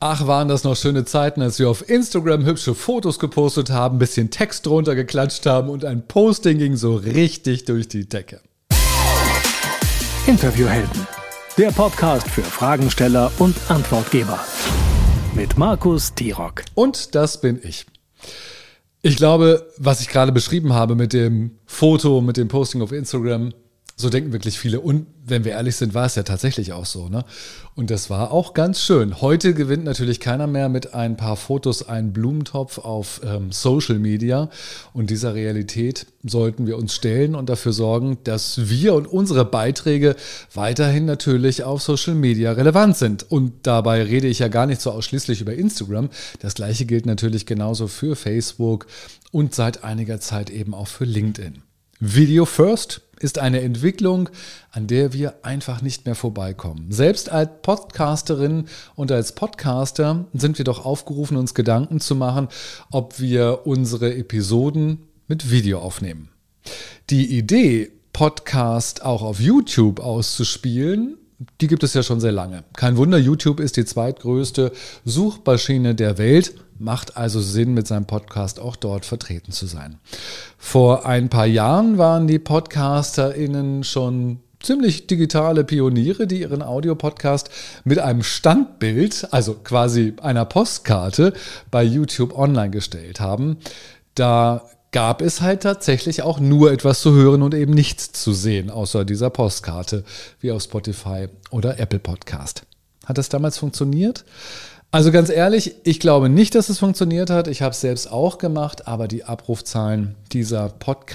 Ach, waren das noch schöne Zeiten, als wir auf Instagram hübsche Fotos gepostet haben, ein bisschen Text drunter geklatscht haben und ein Posting ging so richtig durch die Decke. Interviewhelden, der Podcast für Fragensteller und Antwortgeber. Mit Markus Tirok. Und das bin ich. Ich glaube, was ich gerade beschrieben habe mit dem Foto, mit dem Posting auf Instagram, so denken wirklich viele. Und wenn wir ehrlich sind, war es ja tatsächlich auch so, ne? Und das war auch ganz schön. Heute gewinnt natürlich keiner mehr mit ein paar Fotos einen Blumentopf auf Social Media. Und dieser Realität sollten wir uns stellen und dafür sorgen, dass wir und unsere Beiträge weiterhin natürlich auf Social Media relevant sind. Und dabei rede ich ja gar nicht so ausschließlich über Instagram. Das Gleiche gilt natürlich genauso für Facebook und seit einiger Zeit eben auch für LinkedIn. Video First ist eine Entwicklung, an der wir einfach nicht mehr vorbeikommen. Selbst als Podcasterin und als Podcaster sind wir doch aufgerufen, uns Gedanken zu machen, ob wir unsere Episoden mit Video aufnehmen. Die Idee, Podcast auch auf YouTube auszuspielen, die gibt es ja schon sehr lange. Kein Wunder, YouTube ist die zweitgrößte Suchmaschine der Welt. Macht also Sinn, mit seinem Podcast auch dort vertreten zu sein. Vor ein paar Jahren waren die PodcasterInnen schon ziemlich digitale Pioniere, die ihren Audiopodcast mit einem Standbild, also quasi einer Postkarte, bei YouTube online gestellt haben. Da gab es halt tatsächlich auch nur etwas zu hören und eben nichts zu sehen, außer dieser Postkarte, wie auf Spotify oder Apple Podcast. Hat das damals funktioniert? Also ganz ehrlich, ich glaube nicht, dass es funktioniert hat. Ich habe es selbst auch gemacht, aber die Abrufzahlen dieser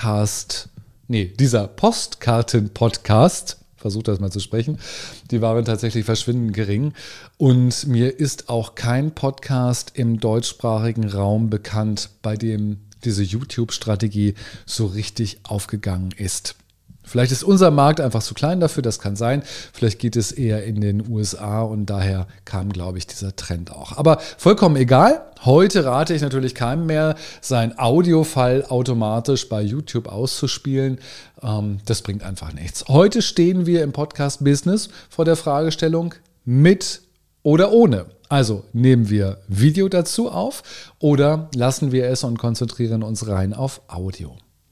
Postkarten-Podcast, versucht das mal zu sprechen, die waren tatsächlich verschwindend gering. Und mir ist auch kein Podcast im deutschsprachigen Raum bekannt, bei dem diese YouTube-Strategie so richtig aufgegangen ist. Vielleicht ist unser Markt einfach zu klein dafür, das kann sein. Vielleicht geht es eher in den USA und daher kam, glaube ich, dieser Trend auch. Aber vollkommen egal. Heute rate ich natürlich keinem mehr, sein Audiofile automatisch bei YouTube auszuspielen. Das bringt einfach nichts. Heute stehen wir im Podcast-Business vor der Fragestellung mit oder ohne. Also nehmen wir Video dazu auf oder lassen wir es und konzentrieren uns rein auf Audio.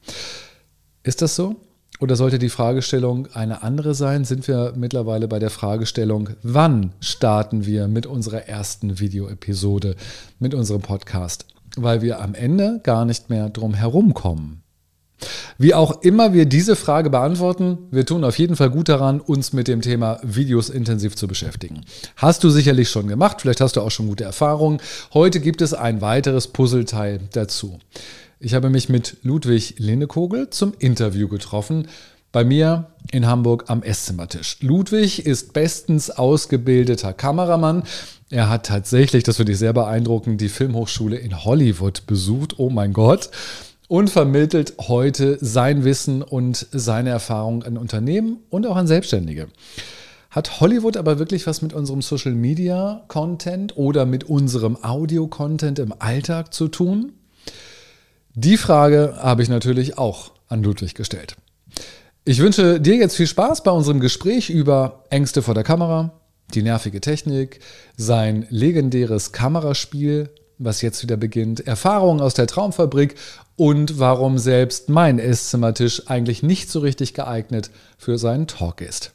Ist das so? Oder sollte die Fragestellung eine andere sein? Sind wir mittlerweile bei der Fragestellung, wann starten wir mit unserer ersten Videoepisode, mit unserem Podcast? Weil wir am Ende gar nicht mehr drum herumkommen. Wie auch immer wir diese Frage beantworten, wir tun auf jeden Fall gut daran, uns mit dem Thema Videos intensiv zu beschäftigen. Hast du sicherlich schon gemacht, vielleicht hast du auch schon gute Erfahrungen. Heute gibt es ein weiteres Puzzleteil dazu. Ich habe mich mit Ludwig Linnekogel zum Interview getroffen, bei mir in Hamburg am Esszimmertisch. Ludwig ist bestens ausgebildeter Kameramann. Er hat tatsächlich, das finde ich sehr beeindruckend, die Filmhochschule in Hollywood besucht. Oh mein Gott. Und vermittelt heute sein Wissen und seine Erfahrung an Unternehmen und auch an Selbstständige. Hat Hollywood aber wirklich was mit unserem Social-Media-Content oder mit unserem Audio-Content im Alltag zu tun? Die Frage habe ich natürlich auch an Ludwig gestellt. Ich wünsche dir jetzt viel Spaß bei unserem Gespräch über Ängste vor der Kamera, die nervige Technik, sein legendäres Kameraspiel, was jetzt wieder beginnt, Erfahrungen aus der Traumfabrik und warum selbst mein Esszimmertisch eigentlich nicht so richtig geeignet für seinen Talk ist.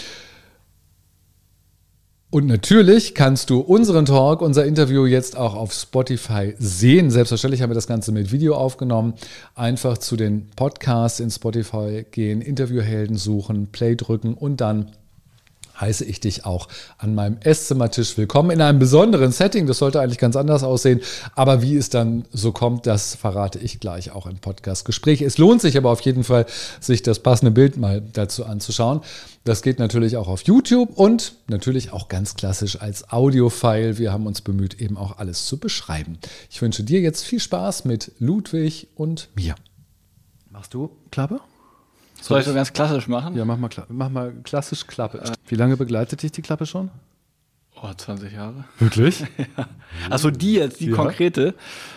Und natürlich kannst du unseren Talk, unser Interview jetzt auch auf Spotify sehen. Selbstverständlich haben wir das Ganze mit Video aufgenommen. Einfach zu den Podcasts in Spotify gehen, Interviewhelden suchen, Play drücken und dann heiße ich dich auch an meinem Esszimmertisch willkommen in einem besonderen Setting. Das sollte eigentlich ganz anders aussehen, aber wie es dann so kommt, das verrate ich gleich auch im Podcast-Gespräch. Es lohnt sich aber auf jeden Fall, sich das passende Bild mal dazu anzuschauen. Das geht natürlich auch auf YouTube und natürlich auch ganz klassisch als Audio-File. Wir haben uns bemüht, eben auch alles zu beschreiben. Ich wünsche dir jetzt viel Spaß mit Ludwig und mir. Machst du Klappe? Soll ich so ganz klassisch machen? Ja, mach mal klassisch Klappe. Wie lange begleitet dich die Klappe schon? 20 Jahre. Wirklich? Ja. Also die jetzt, die konkrete,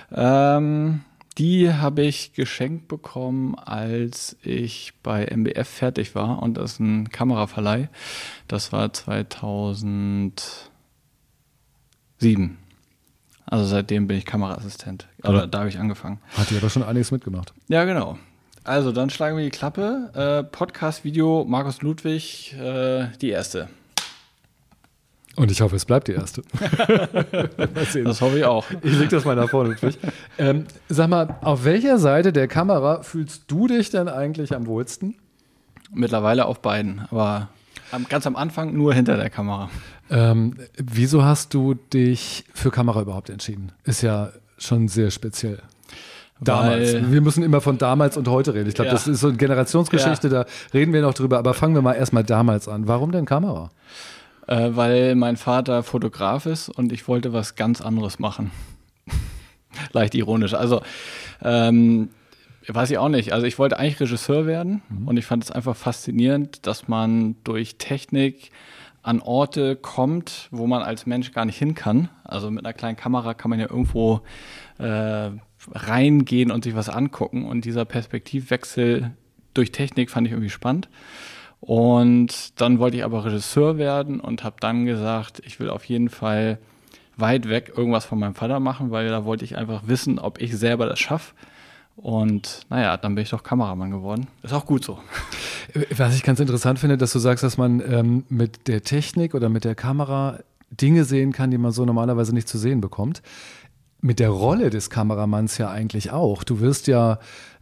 die habe ich geschenkt bekommen, als ich bei MBF fertig war. Und das ist ein Kameraverleih. Das war 2017 7. Also seitdem bin ich Kameraassistent. Oder da habe ich angefangen. Hat die aber schon einiges mitgemacht. Ja, genau. Also dann schlagen wir die Klappe. Podcast-Video, Markus Ludwig, die erste. Und ich hoffe, es bleibt die erste. Mal sehen. Das hoffe ich auch. Ich leg das mal nach vorne, Ludwig. Sag mal, auf welcher Seite der Kamera fühlst du dich denn eigentlich am wohlsten? Mittlerweile auf beiden, aber ganz am Anfang nur hinter der Kamera. Wieso hast du dich für Kamera überhaupt entschieden? Ist ja schon sehr speziell. Damals. Wir müssen immer von damals und heute reden. Ich glaube, das ist so eine Generationsgeschichte, da reden wir noch drüber. Aber fangen wir mal erstmal damals an. Warum denn Kamera? Weil mein Vater Fotograf ist und ich wollte was ganz anderes machen. Leicht ironisch. Also, weiß ich auch nicht. Also ich wollte eigentlich Regisseur werden und ich fand es einfach faszinierend, dass man durch Technik an Orte kommt, wo man als Mensch gar nicht hin kann. Also mit einer kleinen Kamera kann man ja irgendwo reingehen und sich was angucken. Und dieser Perspektivwechsel durch Technik fand ich irgendwie spannend. Und dann wollte ich aber Regisseur werden und habe dann gesagt, ich will auf jeden Fall weit weg irgendwas von meinem Vater machen, weil da wollte ich einfach wissen, ob ich selber das schaffe. Und naja, dann bin ich doch Kameramann geworden. Ist auch gut so. Was ich ganz interessant finde, dass du sagst, dass man mit der Technik oder mit der Kamera Dinge sehen kann, die man so normalerweise nicht zu sehen bekommt. Mit der Rolle des Kameramanns ja eigentlich auch. Du wirst ja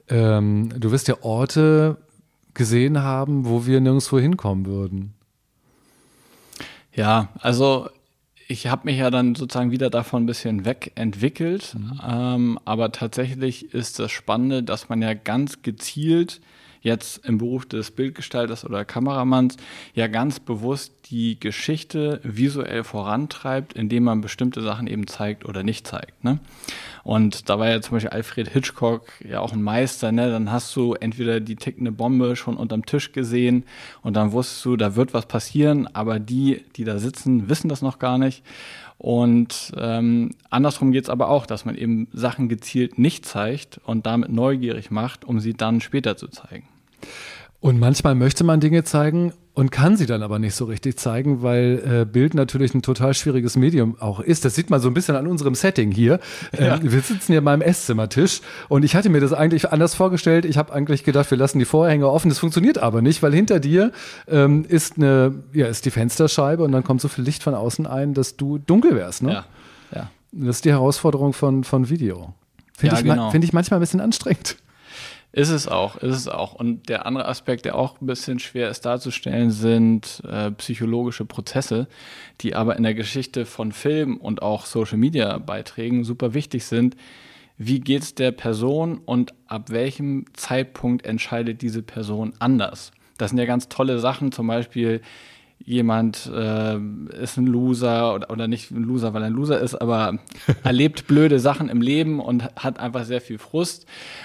Orte gesehen haben, wo wir nirgendwo hinkommen würden. Ja, also ich habe mich ja dann sozusagen wieder davon ein bisschen wegentwickelt, aber tatsächlich ist das Spannende, dass man ja ganz gezielt jetzt im Beruf des Bildgestalters oder Kameramanns ja ganz bewusst die Geschichte visuell vorantreibt, indem man bestimmte Sachen eben zeigt oder nicht zeigt, ne? Und da war ja zum Beispiel Alfred Hitchcock ja auch ein Meister, ne? Dann hast du entweder die tickende Bombe schon unterm Tisch gesehen und dann wusstest du, da wird was passieren, aber die da sitzen, wissen das noch gar nicht. Und andersrum geht es aber auch, dass man eben Sachen gezielt nicht zeigt und damit neugierig macht, um sie dann später zu zeigen. Und manchmal möchte man Dinge zeigen und kann sie dann aber nicht so richtig zeigen, weil Bild natürlich ein total schwieriges Medium auch ist. Das sieht man so ein bisschen an unserem Setting hier. Ja. Wir sitzen hier an meinem Esszimmertisch und ich hatte mir das eigentlich anders vorgestellt. Ich habe eigentlich gedacht, wir lassen die Vorhänge offen. Das funktioniert aber nicht, weil hinter dir ist die Fensterscheibe und dann kommt so viel Licht von außen ein, dass du dunkel wärst. Ne? Ja. Das ist die Herausforderung von Video. Finde ich manchmal ein bisschen anstrengend. Ist es auch. Und der andere Aspekt, der auch ein bisschen schwer ist darzustellen, sind psychologische Prozesse, die aber in der Geschichte von Film und auch Social-Media-Beiträgen super wichtig sind. Wie geht's der Person und ab welchem Zeitpunkt entscheidet diese Person anders? Das sind ja ganz tolle Sachen, zum Beispiel jemand ist ein Loser oder nicht ein Loser, weil er ein Loser ist, aber erlebt blöde Sachen im Leben und hat einfach sehr viel Frust.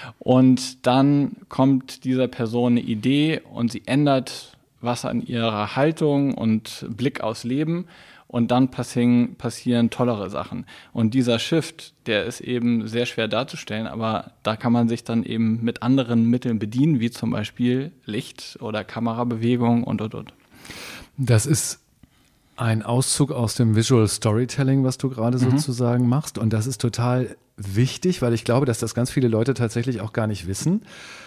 Und dann kommt dieser Person eine Idee und sie ändert was an ihrer Haltung und Blick aufs Leben und dann passieren tollere Sachen. Und dieser Shift, der ist eben sehr schwer darzustellen, aber da kann man sich dann eben mit anderen Mitteln bedienen, wie zum Beispiel Licht oder Kamerabewegung und. Das ist ein Auszug aus dem Visual Storytelling, was du gerade sozusagen machst. Und das ist total wichtig, weil ich glaube, dass das ganz viele Leute tatsächlich auch gar nicht wissen,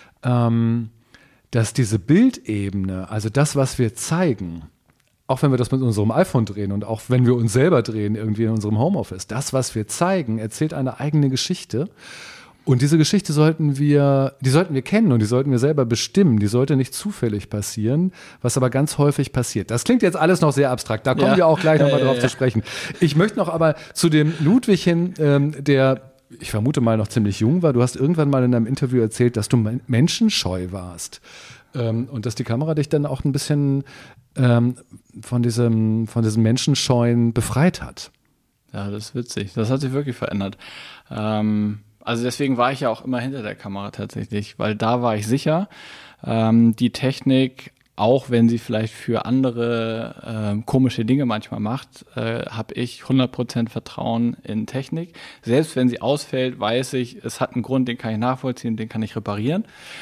dass diese Bildebene, also das, was wir zeigen, auch wenn wir das mit unserem iPhone drehen und auch wenn wir uns selber drehen, irgendwie in unserem Homeoffice, das, was wir zeigen, erzählt eine eigene Geschichte. Und diese Geschichte sollten wir kennen und die sollten wir selber bestimmen. Die sollte nicht zufällig passieren, was aber ganz häufig passiert. Das klingt jetzt alles noch sehr abstrakt, da kommen wir auch gleich nochmal drauf zu sprechen. Ich möchte noch aber zu dem Ludwig hin, der, ich vermute mal, noch ziemlich jung war. Du hast irgendwann mal in einem Interview erzählt, dass du menschenscheu warst und dass die Kamera dich dann auch ein bisschen von diesem Menschenscheuen befreit hat. Ja, das ist witzig. Das hat sich wirklich verändert. Also deswegen war ich ja auch immer hinter der Kamera tatsächlich, weil da war ich sicher. Die Technik, auch wenn sie vielleicht für andere komische Dinge manchmal macht, habe ich 100% Vertrauen in Technik. Selbst wenn sie ausfällt, weiß ich, es hat einen Grund, den kann ich nachvollziehen, den kann ich reparieren.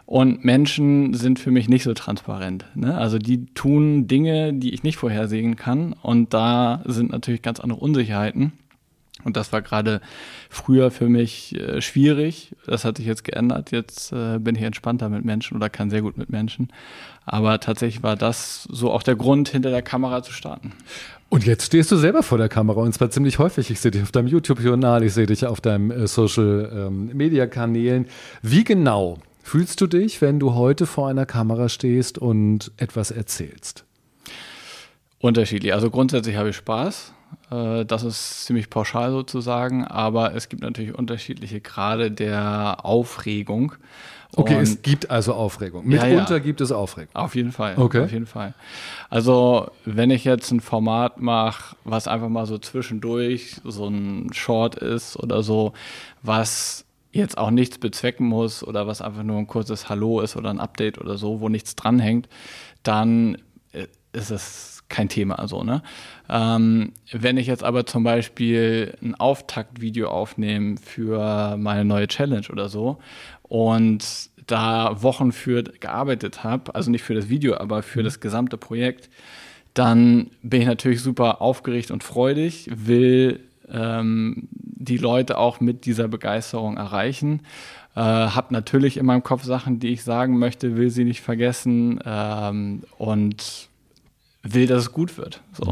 Und Menschen sind für mich nicht so transparent. Ne? Also die tun Dinge, die ich nicht vorhersehen kann. Und da sind natürlich ganz andere Unsicherheiten. Und das war gerade früher für mich schwierig. Das hat sich jetzt geändert. Jetzt bin ich entspannter mit Menschen oder kann sehr gut mit Menschen. Aber tatsächlich war das so auch der Grund, hinter der Kamera zu starten. Und jetzt stehst du selber vor der Kamera und zwar ziemlich häufig. Ich sehe dich auf deinem YouTube-Kanal, ich sehe dich auf deinem Social-Media-Kanälen. Wie genau fühlst du dich, wenn du heute vor einer Kamera stehst und etwas erzählst? Unterschiedlich. Also grundsätzlich habe ich Spaß. Das ist ziemlich pauschal sozusagen, aber es gibt natürlich unterschiedliche Grade der Aufregung. Okay, es gibt also Aufregung. Mitunter gibt es Aufregung. Auf jeden Fall. Okay. Auf jeden Fall. Also wenn ich jetzt ein Format mache, was einfach mal so zwischendurch so ein Short ist oder so, was jetzt auch nichts bezwecken muss oder was einfach nur ein kurzes Hallo ist oder ein Update oder so, wo nichts dranhängt, dann ist es kein Thema. Also, ne? Wenn ich jetzt aber zum Beispiel ein Auftaktvideo aufnehme für meine neue Challenge oder so und da Wochen für gearbeitet habe, also nicht für das Video, aber für das gesamte Projekt, dann bin ich natürlich super aufgeregt und freudig, will die Leute auch mit dieser Begeisterung erreichen. Habe natürlich in meinem Kopf Sachen, die ich sagen möchte, will sie nicht vergessen und will, dass es gut wird. So.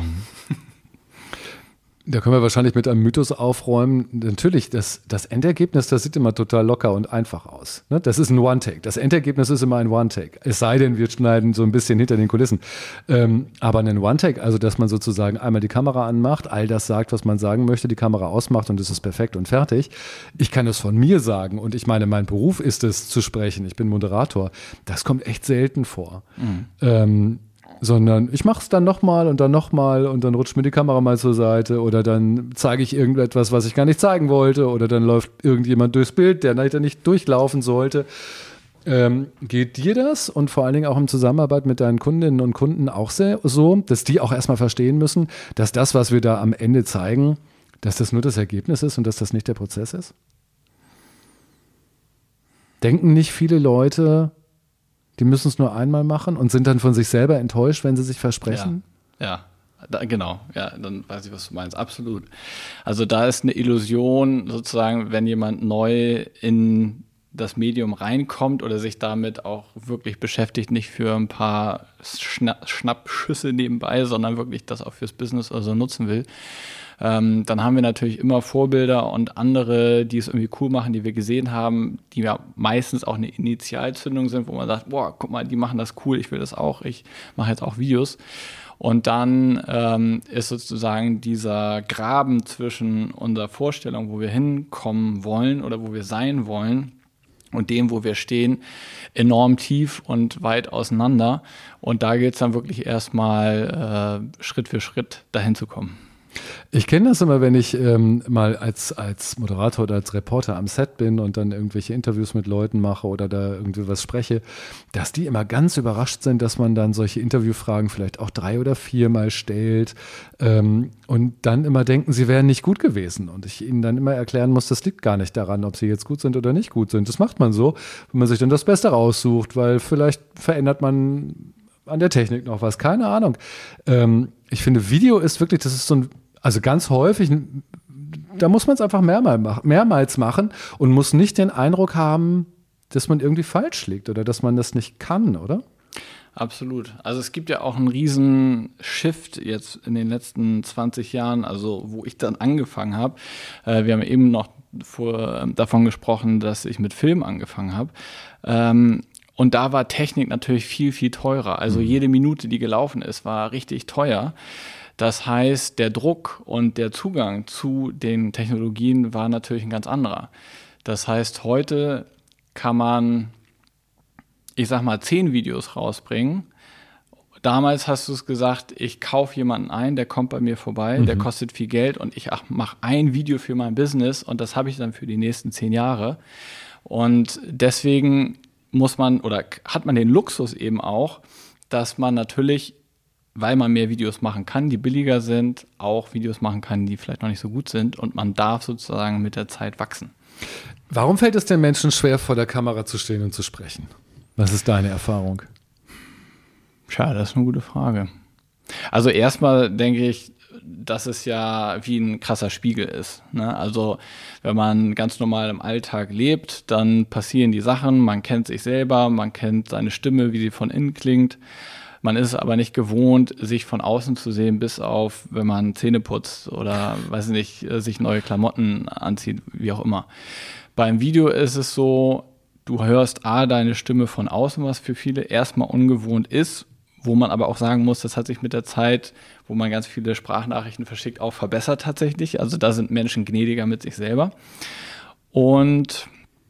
Da können wir wahrscheinlich mit einem Mythos aufräumen. Natürlich, das Endergebnis, das sieht immer total locker und einfach aus. Ne? Das ist ein One-Take. Das Endergebnis ist immer ein One-Take. Es sei denn, wir schneiden so ein bisschen hinter den Kulissen. Aber ein One-Take, also dass man sozusagen einmal die Kamera anmacht, all das sagt, was man sagen möchte, die Kamera ausmacht und es ist perfekt und fertig. Ich kann das von mir sagen und ich meine, mein Beruf ist es zu sprechen. Ich bin Moderator. Das kommt echt selten vor. Sondern ich mache es dann nochmal und dann rutscht mir die Kamera mal zur Seite oder dann zeige ich irgendetwas, was ich gar nicht zeigen wollte oder dann läuft irgendjemand durchs Bild, der nicht durchlaufen sollte. Geht dir das und vor allen Dingen auch in Zusammenarbeit mit deinen Kundinnen und Kunden auch so, dass die auch erstmal verstehen müssen, dass das, was wir da am Ende zeigen, dass das nur das Ergebnis ist und dass das nicht der Prozess ist? Denken nicht viele Leute, die müssen es nur einmal machen und sind dann von sich selber enttäuscht, wenn sie sich versprechen? Ja. Genau. Ja, dann weiß ich, was du meinst. Absolut. Also da ist eine Illusion sozusagen, wenn jemand neu in das Medium reinkommt oder sich damit auch wirklich beschäftigt, nicht für ein paar Schnappschüsse nebenbei, sondern wirklich das auch fürs Business oder so nutzen will. Dann haben wir natürlich immer Vorbilder und andere, die es irgendwie cool machen, die wir gesehen haben, die ja meistens auch eine Initialzündung sind, wo man sagt, boah, guck mal, die machen das cool, ich will das auch, ich mache jetzt auch Videos. Und dann ist sozusagen dieser Graben zwischen unserer Vorstellung, wo wir hinkommen wollen oder wo wir sein wollen, und dem, wo wir stehen, enorm tief und weit auseinander. Und da geht es dann wirklich erstmal Schritt für Schritt dahin zu kommen. Ich kenne das immer, wenn ich mal als Moderator oder als Reporter am Set bin und dann irgendwelche Interviews mit Leuten mache oder da irgendwie was spreche, dass die immer ganz überrascht sind, dass man dann solche Interviewfragen vielleicht auch 3 oder 4 Mal stellt und dann immer denken, sie wären nicht gut gewesen. Und ich ihnen dann immer erklären muss, das liegt gar nicht daran, ob sie jetzt gut sind oder nicht gut sind. Das macht man so, wenn man sich dann das Beste raussucht, weil vielleicht verändert man an der Technik noch was, keine Ahnung. Ich finde, Video ist wirklich, das ist so ein, also ganz häufig, da muss man es einfach mehrmals machen und muss nicht den Eindruck haben, dass man irgendwie falsch liegt oder dass man das nicht kann, oder? Absolut. Also es gibt ja auch einen riesen Shift jetzt in den letzten 20 Jahren, also wo ich dann angefangen habe. Wir haben eben noch davon gesprochen, dass ich mit Film angefangen habe. Und da war Technik natürlich viel, viel teurer. Also jede Minute, die gelaufen ist, war richtig teuer. Das heißt, der Druck und der Zugang zu den Technologien war natürlich ein ganz anderer. Das heißt, heute kann man, ich sag mal, 10 Videos rausbringen. Damals hast du es gesagt, ich kaufe jemanden ein, der kommt bei mir vorbei, der kostet viel Geld und ich mache ein Video für mein Business und das habe ich dann für die nächsten 10 Jahre. Und deswegen muss man oder hat man den Luxus eben auch, dass man natürlich, weil man mehr Videos machen kann, die billiger sind, auch Videos machen kann, die vielleicht noch nicht so gut sind und man darf sozusagen mit der Zeit wachsen. Warum fällt es den Menschen schwer, vor der Kamera zu stehen und zu sprechen? Was ist deine Erfahrung? Tja, das ist eine gute Frage. Also erstmal denke ich, dass es ja wie ein krasser Spiegel ist. Ne? Also wenn man ganz normal im Alltag lebt, dann passieren die Sachen, man kennt sich selber, man kennt seine Stimme, wie sie von innen klingt. Man ist es aber nicht gewohnt, sich von außen zu sehen, bis auf, wenn man Zähne putzt oder, weiß nicht, sich neue Klamotten anzieht, wie auch immer. Beim Video ist es so, du hörst deine Stimme von außen, was für viele erstmal ungewohnt ist, wo man aber auch sagen muss, das hat sich mit der Zeit, wo man ganz viele Sprachnachrichten verschickt, auch verbessert tatsächlich. Also da sind Menschen gnädiger mit sich selber. Und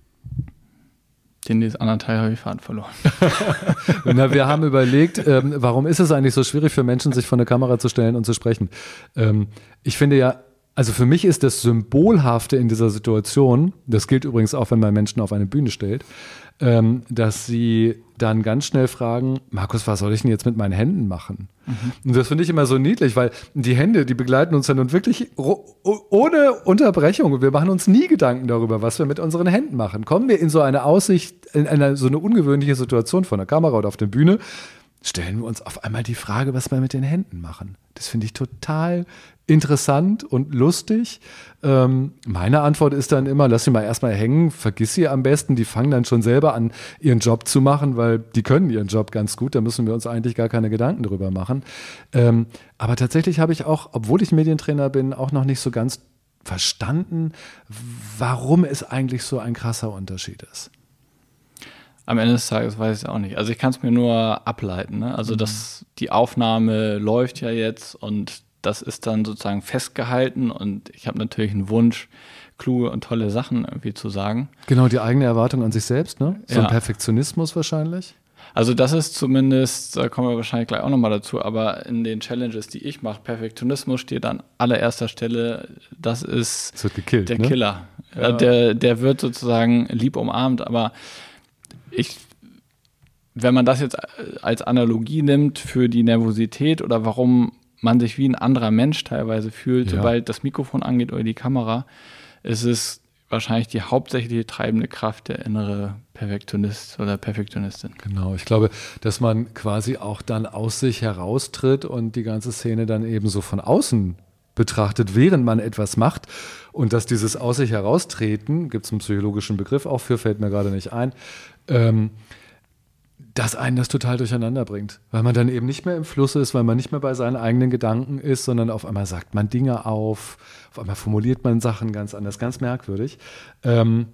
den anderen Teil habe ich Faden verloren. Na, wir haben überlegt, warum ist es eigentlich so schwierig für Menschen, sich vor eine Kamera zu stellen und zu sprechen? Ich finde ja, also für mich ist das Symbolhafte in dieser Situation, das gilt übrigens auch, wenn man Menschen auf eine Bühne stellt, dass sie dann ganz schnell fragen, Markus, was soll ich denn jetzt mit meinen Händen machen? Und das finde ich immer so niedlich, weil die Hände, die begleiten uns ja nun wirklich ohne Unterbrechung. Wir machen uns nie Gedanken darüber, was wir mit unseren Händen machen. Kommen wir in so eine Aussicht, so eine ungewöhnliche Situation vor der Kamera oder auf der Bühne, stellen wir uns auf einmal die Frage, was wir mit den Händen machen. Das finde ich total interessant und lustig. Meine Antwort ist dann immer, lass sie mal erstmal hängen, vergiss sie am besten. Die fangen dann schon selber an, ihren Job zu machen, weil die können ihren Job ganz gut. Da müssen wir uns eigentlich gar keine Gedanken drüber machen. Aber tatsächlich habe ich auch, obwohl ich Medientrainer bin, auch noch nicht so ganz verstanden, warum es eigentlich so ein krasser Unterschied ist. Am Ende des Tages weiß ich es auch nicht. Also ich kann es mir nur ableiten. Ne? Also die Aufnahme läuft ja jetzt und das ist dann sozusagen festgehalten und ich habe natürlich einen Wunsch, kluge und tolle Sachen irgendwie zu sagen. Genau, die eigene Erwartung an sich selbst, ne? So Ja. ein Perfektionismus wahrscheinlich. Also das ist zumindest, da kommen wir wahrscheinlich gleich auch nochmal dazu, aber in den Challenges, die ich mache, Perfektionismus steht an allererster Stelle, das ist Es wird gekillt, der ne? Killer. Ja. Der wird sozusagen lieb umarmt, aber wenn man das jetzt als Analogie nimmt für die Nervosität oder warum man sich wie ein anderer Mensch teilweise fühlt, Ja. sobald das Mikrofon angeht oder die Kamera, ist es wahrscheinlich die hauptsächliche treibende Kraft der innere Perfektionist oder Perfektionistin. Genau, ich glaube, dass man quasi auch dann aus sich heraustritt und die ganze Szene dann eben so von außen betrachtet, während man etwas macht. Und dass dieses aus sich heraustreten, gibt es einen psychologischen Begriff auch für, fällt mir gerade nicht ein, dass einen das total durcheinander bringt. Weil man dann eben nicht mehr im Fluss ist, weil man nicht mehr bei seinen eigenen Gedanken ist, sondern auf einmal sagt man Dinge auf einmal formuliert man Sachen ganz anders, ganz merkwürdig. Um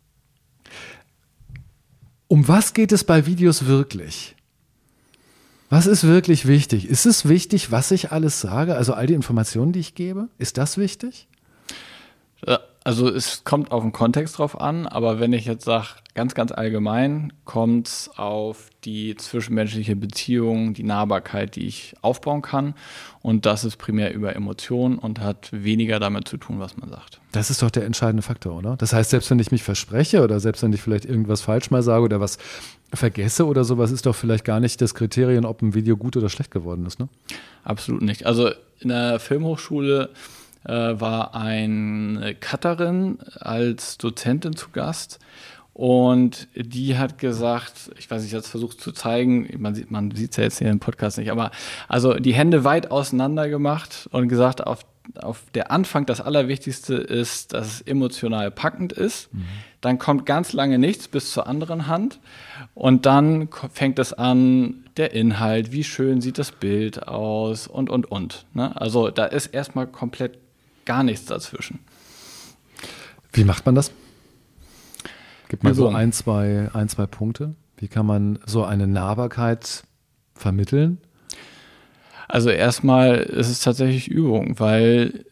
was geht es bei Videos wirklich? Was ist wirklich wichtig? Ist es wichtig, was ich alles sage? Also all die Informationen, die ich gebe? Ist das wichtig? Also es kommt auf den Kontext drauf an, aber wenn ich jetzt sage, ganz, ganz allgemein, kommt es auf die zwischenmenschliche Beziehung, die Nahbarkeit, die ich aufbauen kann. Und das ist primär über Emotionen und hat weniger damit zu tun, was man sagt. Das ist doch der entscheidende Faktor, oder? Das heißt, selbst wenn ich mich verspreche oder selbst wenn ich vielleicht irgendwas falsch mal sage oder was vergesse oder sowas, ist doch vielleicht gar nicht das Kriterium, ob ein Video gut oder schlecht geworden ist, ne? Absolut nicht. Also in der Filmhochschule war eine Cutterin als Dozentin zu Gast und die hat gesagt, ich weiß nicht, ich habe es versucht zu zeigen, man sieht es ja jetzt hier im Podcast nicht, aber also die Hände weit auseinander gemacht und gesagt, auf der Anfang das Allerwichtigste ist, dass es emotional packend ist. Dann kommt ganz lange nichts bis zur anderen Hand und dann fängt es an, der Inhalt, wie schön sieht das Bild aus und. Ne? Also da ist erstmal komplett gar nichts dazwischen. Wie macht man das? Gib mal so Übung. ein, zwei Punkte. Wie kann man so eine Nahbarkeit vermitteln? Also erstmal ist es tatsächlich Übung, weil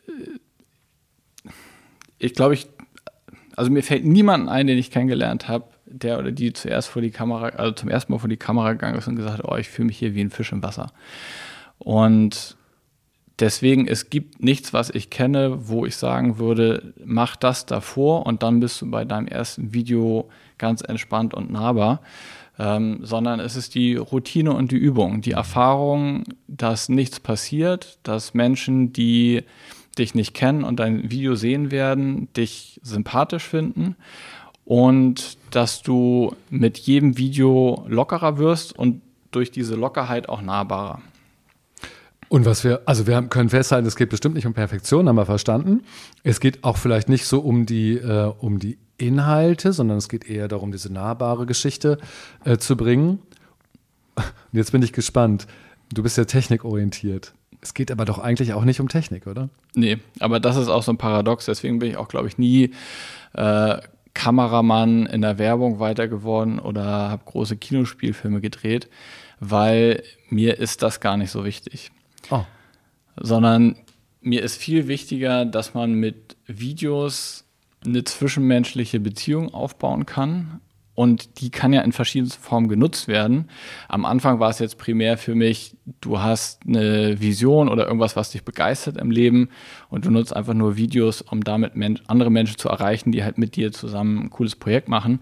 ich glaube, also mir fällt niemand ein, den ich kennengelernt habe, der oder die zum ersten Mal vor die Kamera gegangen ist und gesagt hat, oh, ich fühle mich hier wie ein Fisch im Wasser. Und deswegen, es gibt nichts, was ich kenne, wo ich sagen würde, mach das davor und dann bist du bei deinem ersten Video ganz entspannt und nahbar, sondern es ist die Routine und die Übung, die Erfahrung, dass nichts passiert, dass Menschen, die dich nicht kennen und dein Video sehen werden, dich sympathisch finden und dass du mit jedem Video lockerer wirst und durch diese Lockerheit auch nahbarer. Und wir können festhalten, es geht bestimmt nicht um Perfektion, haben wir verstanden. Es geht auch vielleicht nicht so um die Inhalte, sondern es geht eher darum, diese nahbare Geschichte zu bringen. Und jetzt bin ich gespannt. Du bist ja technikorientiert. Es geht aber doch eigentlich auch nicht um Technik, oder? Nee, aber das ist auch so ein Paradox. Deswegen bin ich auch, glaube ich, nie Kameramann in der Werbung weiter geworden oder habe große Kinospielfilme gedreht, weil mir ist das gar nicht so wichtig. Oh. Sondern mir ist viel wichtiger, dass man mit Videos eine zwischenmenschliche Beziehung aufbauen kann. Und die kann ja in verschiedensten Formen genutzt werden. Am Anfang war es jetzt primär für mich, du hast eine Vision oder irgendwas, was dich begeistert im Leben und du nutzt einfach nur Videos, um damit andere Menschen zu erreichen, die halt mit dir zusammen ein cooles Projekt machen.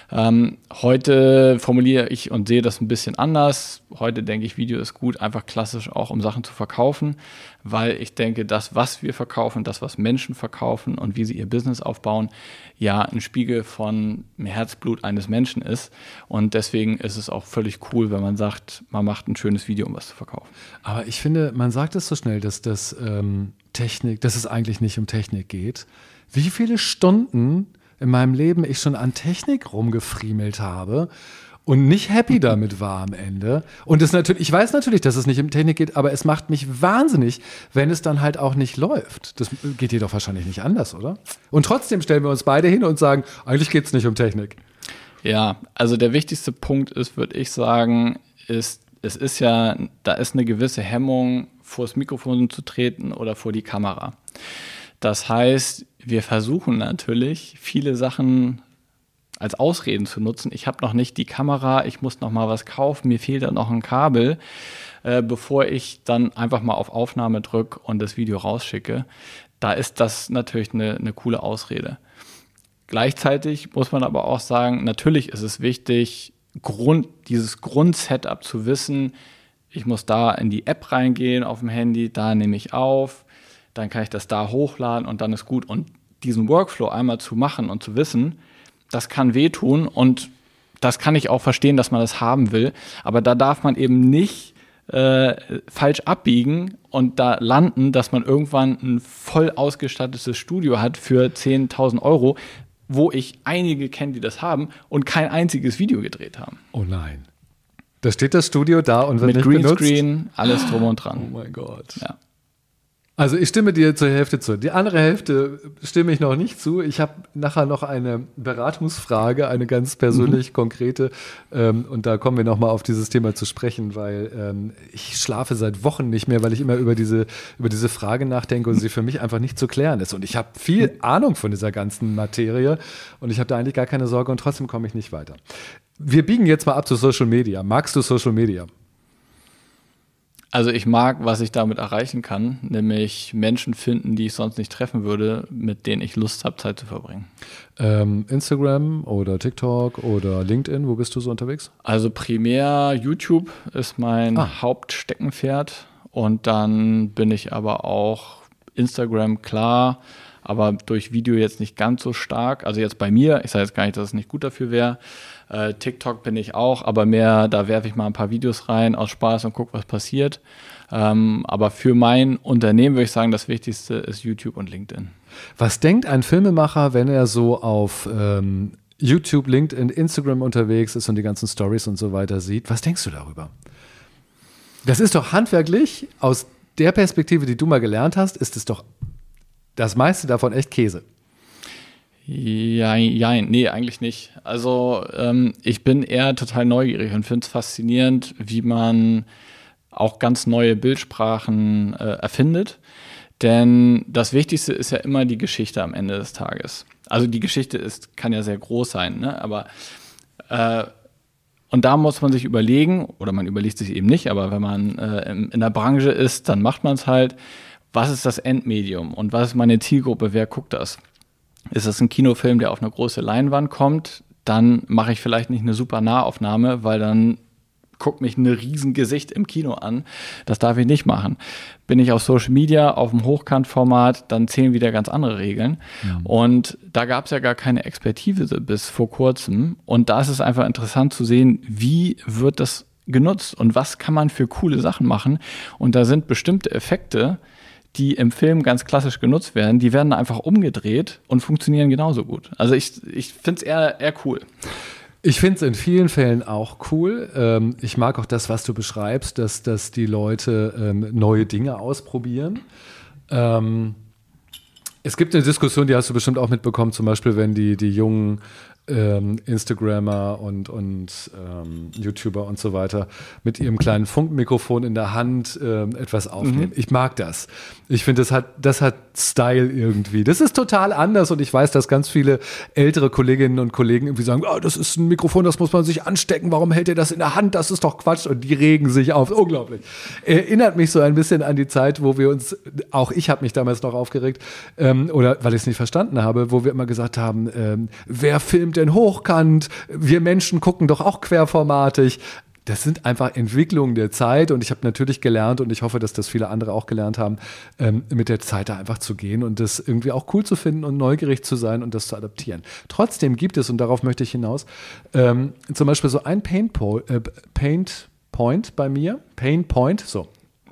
Heute formuliere ich und sehe das ein bisschen anders. Heute denke ich, Video ist gut, einfach klassisch auch, um Sachen zu verkaufen, weil ich denke, das, was wir verkaufen, das, was Menschen verkaufen und wie sie ihr Business aufbauen, ja ein Spiegel von dem Herzblut eines Menschen ist. Und deswegen ist es auch völlig cool, wenn man sagt, man macht ein schönes Video, um was zu verkaufen. Aber ich finde, man sagt es so schnell, dass dass es eigentlich nicht um Technik geht. Wie viele Stunden in meinem Leben ich schon an Technik rumgefriemelt habe und nicht happy damit war am Ende. Und ich weiß natürlich, dass es nicht um Technik geht, aber es macht mich wahnsinnig, wenn es dann halt auch nicht läuft. Das geht dir doch wahrscheinlich nicht anders, oder? Und trotzdem stellen wir uns beide hin und sagen, eigentlich geht es nicht um Technik. Ja, also der wichtigste Punkt ist, würde ich sagen, da ist eine gewisse Hemmung, vor das Mikrofon zu treten oder vor die Kamera. Das heißt, wir versuchen natürlich, viele Sachen als Ausreden zu nutzen. Ich habe noch nicht die Kamera, ich muss noch mal was kaufen, mir fehlt da noch ein Kabel, bevor ich dann einfach mal auf Aufnahme drücke und das Video rausschicke. Da ist das natürlich eine coole Ausrede. Gleichzeitig muss man aber auch sagen, natürlich ist es wichtig, dieses Grundsetup zu wissen. Ich muss da in die App reingehen auf dem Handy, da nehme ich auf, dann kann ich das da hochladen und dann ist gut. Und diesen Workflow einmal zu machen und zu wissen, das kann wehtun und das kann ich auch verstehen, dass man das haben will. Aber da darf man eben nicht falsch abbiegen und da landen, dass man irgendwann ein voll ausgestattetes Studio hat für 10.000 Euro, wo ich einige kenne, die das haben und kein einziges Video gedreht haben. Oh nein. Da steht das Studio da und wird mit nicht benutzt? Mit Greenscreen, alles drum und dran. Oh mein Gott. Ja. Also ich stimme dir zur Hälfte zu. Die andere Hälfte stimme ich noch nicht zu. Ich habe nachher noch eine Beratungsfrage, eine ganz persönlich konkrete. Und da kommen wir nochmal auf dieses Thema zu sprechen, weil ich schlafe seit Wochen nicht mehr, weil ich immer über diese Frage nachdenke und sie für mich einfach nicht zu klären ist. Und ich habe viel Ahnung von dieser ganzen Materie und ich habe da eigentlich gar keine Sorge und trotzdem komme ich nicht weiter. Wir biegen jetzt mal ab zu Social Media. Magst du Social Media? Also ich mag, was ich damit erreichen kann, nämlich Menschen finden, die ich sonst nicht treffen würde, mit denen ich Lust habe, Zeit zu verbringen. Instagram oder TikTok oder LinkedIn, wo bist du so unterwegs? Also primär YouTube ist mein Hauptsteckenpferd und dann bin ich aber auch Instagram, klar, aber durch Video jetzt nicht ganz so stark. Also jetzt bei mir, ich sage jetzt gar nicht, dass es nicht gut dafür wäre. TikTok bin ich auch, aber mehr, da werfe ich mal ein paar Videos rein aus Spaß und gucke, was passiert. Aber für mein Unternehmen würde ich sagen, das Wichtigste ist YouTube und LinkedIn. Was denkt ein Filmemacher, wenn er so auf YouTube, LinkedIn, Instagram unterwegs ist und die ganzen Stories und so weiter sieht? Was denkst du darüber? Das ist doch handwerklich, aus der Perspektive, die du mal gelernt hast, ist es doch das meiste davon echt Käse. Ja, nee, eigentlich nicht. Also ich bin eher total neugierig und finde es faszinierend, wie man auch ganz neue Bildsprachen erfindet. Denn das Wichtigste ist ja immer die Geschichte am Ende des Tages. Also die Geschichte kann ja sehr groß sein, ne? Aber und da muss man sich überlegen, oder man überlegt sich eben nicht, aber wenn man in der Branche ist, dann macht man es halt, was ist das Endmedium und was ist meine Zielgruppe, wer guckt das? Ist das ein Kinofilm, der auf eine große Leinwand kommt, dann mache ich vielleicht nicht eine super Nahaufnahme, weil dann gucke mich ein Riesengesicht im Kino an. Das darf ich nicht machen. Bin ich auf Social Media, auf dem Hochkantformat, dann zählen wieder ganz andere Regeln. Und da gab es ja gar keine Expertise bis vor kurzem. Und da ist es einfach interessant zu sehen, wie wird das genutzt und was kann man für coole Sachen machen. Und da sind bestimmte Effekte, die im Film ganz klassisch genutzt werden, die werden einfach umgedreht und funktionieren genauso gut. Also ich finde es eher cool. Ich finde es in vielen Fällen auch cool. Ich mag auch das, was du beschreibst, dass die Leute neue Dinge ausprobieren. Es gibt eine Diskussion, die hast du bestimmt auch mitbekommen, zum Beispiel, wenn die jungen Instagrammer und YouTuber und so weiter mit ihrem kleinen Funkmikrofon in der Hand etwas aufnehmen. Ich mag das. Ich finde, das hat Style irgendwie. Das ist total anders und ich weiß, dass ganz viele ältere Kolleginnen und Kollegen irgendwie sagen, oh, das ist ein Mikrofon, das muss man sich anstecken, warum hält ihr das in der Hand? Das ist doch Quatsch. Und die regen sich auf. Unglaublich. Erinnert mich so ein bisschen an die Zeit, wo wir uns, auch ich habe mich damals noch aufgeregt, oder weil ich es nicht verstanden habe, wo wir immer gesagt haben, wer filmt denn hochkant? Wir Menschen gucken doch auch querformatig. Das sind einfach Entwicklungen der Zeit und ich habe natürlich gelernt und ich hoffe, dass das viele andere auch gelernt haben, mit der Zeit da einfach zu gehen und das irgendwie auch cool zu finden und neugierig zu sein und das zu adaptieren. Trotzdem gibt es, und darauf möchte ich hinaus, zum Beispiel so ein Pain Point bei mir. So.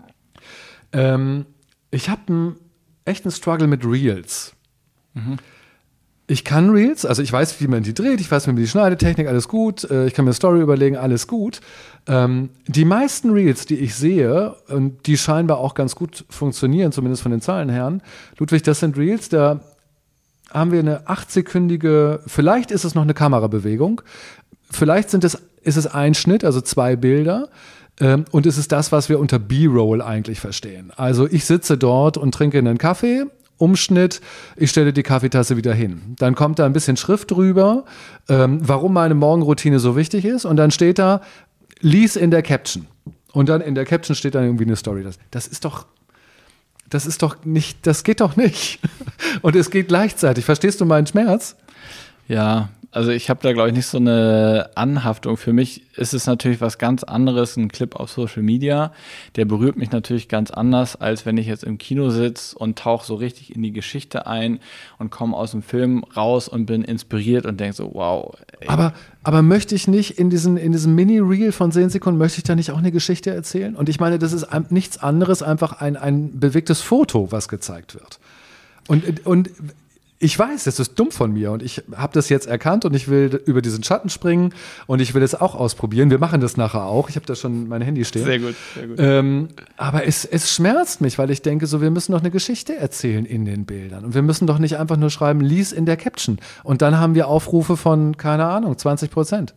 Ich habe einen echten Struggle mit Reels. Ich kann Reels, also ich weiß, wie man die dreht, ich weiß, wie man die Schneidetechnik, alles gut, ich kann mir eine Story überlegen, alles gut. Die meisten Reels, die ich sehe, und die scheinbar auch ganz gut funktionieren, zumindest von den Zahlen her, Ludwig, das sind Reels, da haben wir eine 8-sekündige, vielleicht ist es noch eine Kamerabewegung, vielleicht ist es ein Schnitt, also 2 Bilder, und es ist das, was wir unter B-Roll eigentlich verstehen. Also ich sitze dort und trinke einen Kaffee, Umschnitt, ich stelle die Kaffeetasse wieder hin. Dann kommt da ein bisschen Schrift drüber, warum meine Morgenroutine so wichtig ist. Und dann steht da, lies in der Caption. Und dann in der Caption steht dann irgendwie eine Story. Das ist doch nicht, das geht doch nicht. Und es geht gleichzeitig. Verstehst du meinen Schmerz? Ja, also ich habe da, glaube ich, nicht so eine Anhaftung. Für mich ist es natürlich was ganz anderes, ein Clip auf Social Media. Der berührt mich natürlich ganz anders, als wenn ich jetzt im Kino sitze und tauche so richtig in die Geschichte ein und komme aus dem Film raus und bin inspiriert und denke so, wow. Ey. Aber möchte ich nicht in diesem Mini-Reel von 10 Sekunden, möchte ich da nicht auch eine Geschichte erzählen? Und ich meine, das ist nichts anderes, einfach ein bewegtes Foto, was gezeigt wird. Und ich weiß, das ist dumm von mir und ich habe das jetzt erkannt und ich will über diesen Schatten springen und ich will es auch ausprobieren. Wir machen das nachher auch. Ich habe da schon mein Handy stehen. Sehr gut, sehr gut. Aber es schmerzt mich, weil ich denke, so wir müssen doch eine Geschichte erzählen in den Bildern und wir müssen doch nicht einfach nur schreiben, lies in der Caption und dann haben wir Aufrufe von, keine Ahnung, 20%.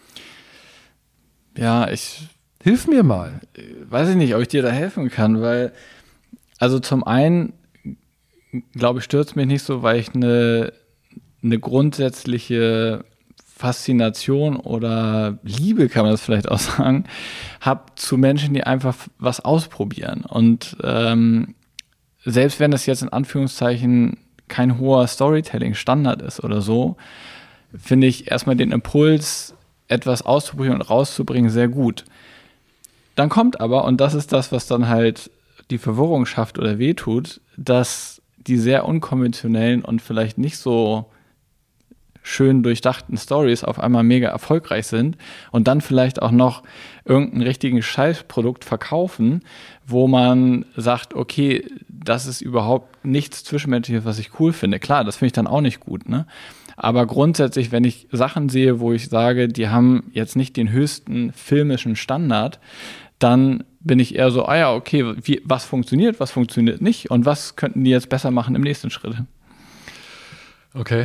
Ja, Hilf mir mal. Weiß ich nicht, ob ich dir da helfen kann, weil, also zum einen, glaube ich, stört es mich nicht so, weil ich eine grundsätzliche Faszination oder Liebe, kann man das vielleicht auch sagen, habe zu Menschen, die einfach was ausprobieren. Und selbst wenn das jetzt in Anführungszeichen kein hoher Storytelling-Standard ist oder so, finde ich erstmal den Impuls, etwas auszuprobieren und rauszubringen, sehr gut. Dann kommt aber, und das ist das, was dann halt die Verwirrung schafft oder wehtut, dass die sehr unkonventionellen und vielleicht nicht so schön durchdachten Stories auf einmal mega erfolgreich sind und dann vielleicht auch noch irgendeinen richtigen Scheißprodukt verkaufen, wo man sagt, okay, das ist überhaupt nichts Zwischenmenschliches, was ich cool finde. Klar, das finde ich dann auch nicht gut, ne? Aber grundsätzlich, wenn ich Sachen sehe, wo ich sage, die haben jetzt nicht den höchsten filmischen Standard, dann bin ich eher so, okay, was funktioniert nicht und was könnten die jetzt besser machen im nächsten Schritt? Okay.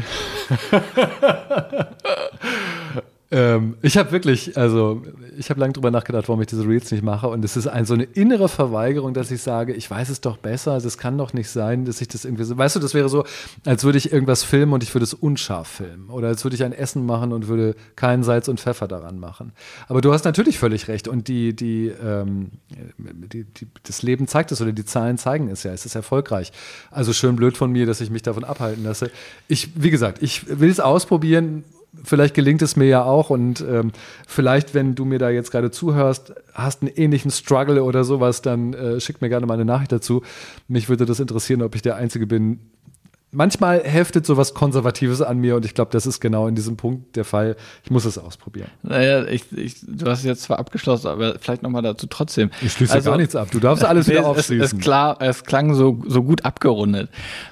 Ich habe lange drüber nachgedacht, warum ich diese Reels nicht mache und es ist so eine innere Verweigerung, dass ich sage, ich weiß es doch besser, das kann doch nicht sein, dass ich das irgendwie so, weißt du, das wäre so, als würde ich irgendwas filmen und ich würde es unscharf filmen oder als würde ich ein Essen machen und würde keinen Salz und Pfeffer daran machen. Aber du hast natürlich völlig recht und das Leben zeigt es oder die Zahlen zeigen es ja, es ist erfolgreich. Also schön blöd von mir, dass ich mich davon abhalten lasse. Wie gesagt, ich will es ausprobieren. vielleicht gelingt es mir ja auch und vielleicht, wenn du mir da jetzt gerade zuhörst, hast einen ähnlichen Struggle oder sowas, dann schick mir gerne mal eine Nachricht dazu. Mich würde das interessieren, ob ich der Einzige bin. Manchmal heftet sowas Konservatives an mir und ich glaube, das ist genau in diesem Punkt der Fall. Ich muss es ausprobieren. Naja, du hast es jetzt zwar abgeschlossen, aber vielleicht nochmal dazu trotzdem. Ich schließe gar nichts ab. Du darfst alles wieder aufschließen. Es klang so gut abgerundet.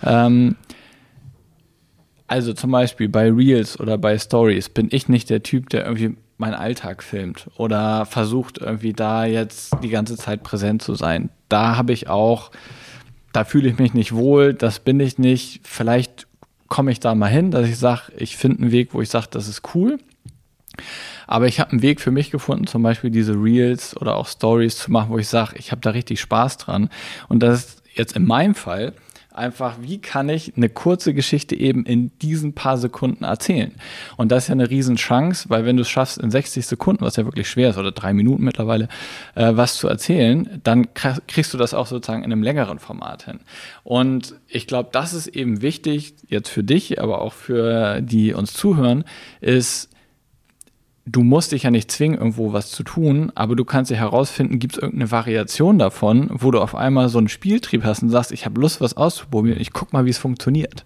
Also zum Beispiel bei Reels oder bei Stories bin ich nicht der Typ, der irgendwie meinen Alltag filmt oder versucht irgendwie da jetzt die ganze Zeit präsent zu sein. Da fühle ich mich nicht wohl, das bin ich nicht. Vielleicht komme ich da mal hin, dass ich sage, ich finde einen Weg, wo ich sage, das ist cool. Aber ich habe einen Weg für mich gefunden, zum Beispiel diese Reels oder auch Stories zu machen, wo ich sage, ich habe da richtig Spaß dran. Und das ist jetzt in meinem Fall einfach, wie kann ich eine kurze Geschichte eben in diesen paar Sekunden erzählen? Und das ist ja eine Riesenchance, weil wenn du es schaffst, in 60 Sekunden, was ja wirklich schwer ist, oder 3 Minuten mittlerweile, was zu erzählen, dann kriegst du das auch sozusagen in einem längeren Format hin. Und ich glaube, das ist eben wichtig, jetzt für dich, aber auch für die uns zuhören, ist, du musst dich ja nicht zwingen, irgendwo was zu tun, aber du kannst ja herausfinden, gibt es irgendeine Variation davon, wo du auf einmal so einen Spieltrieb hast und sagst, ich habe Lust, was auszuprobieren, ich guck mal, wie es funktioniert.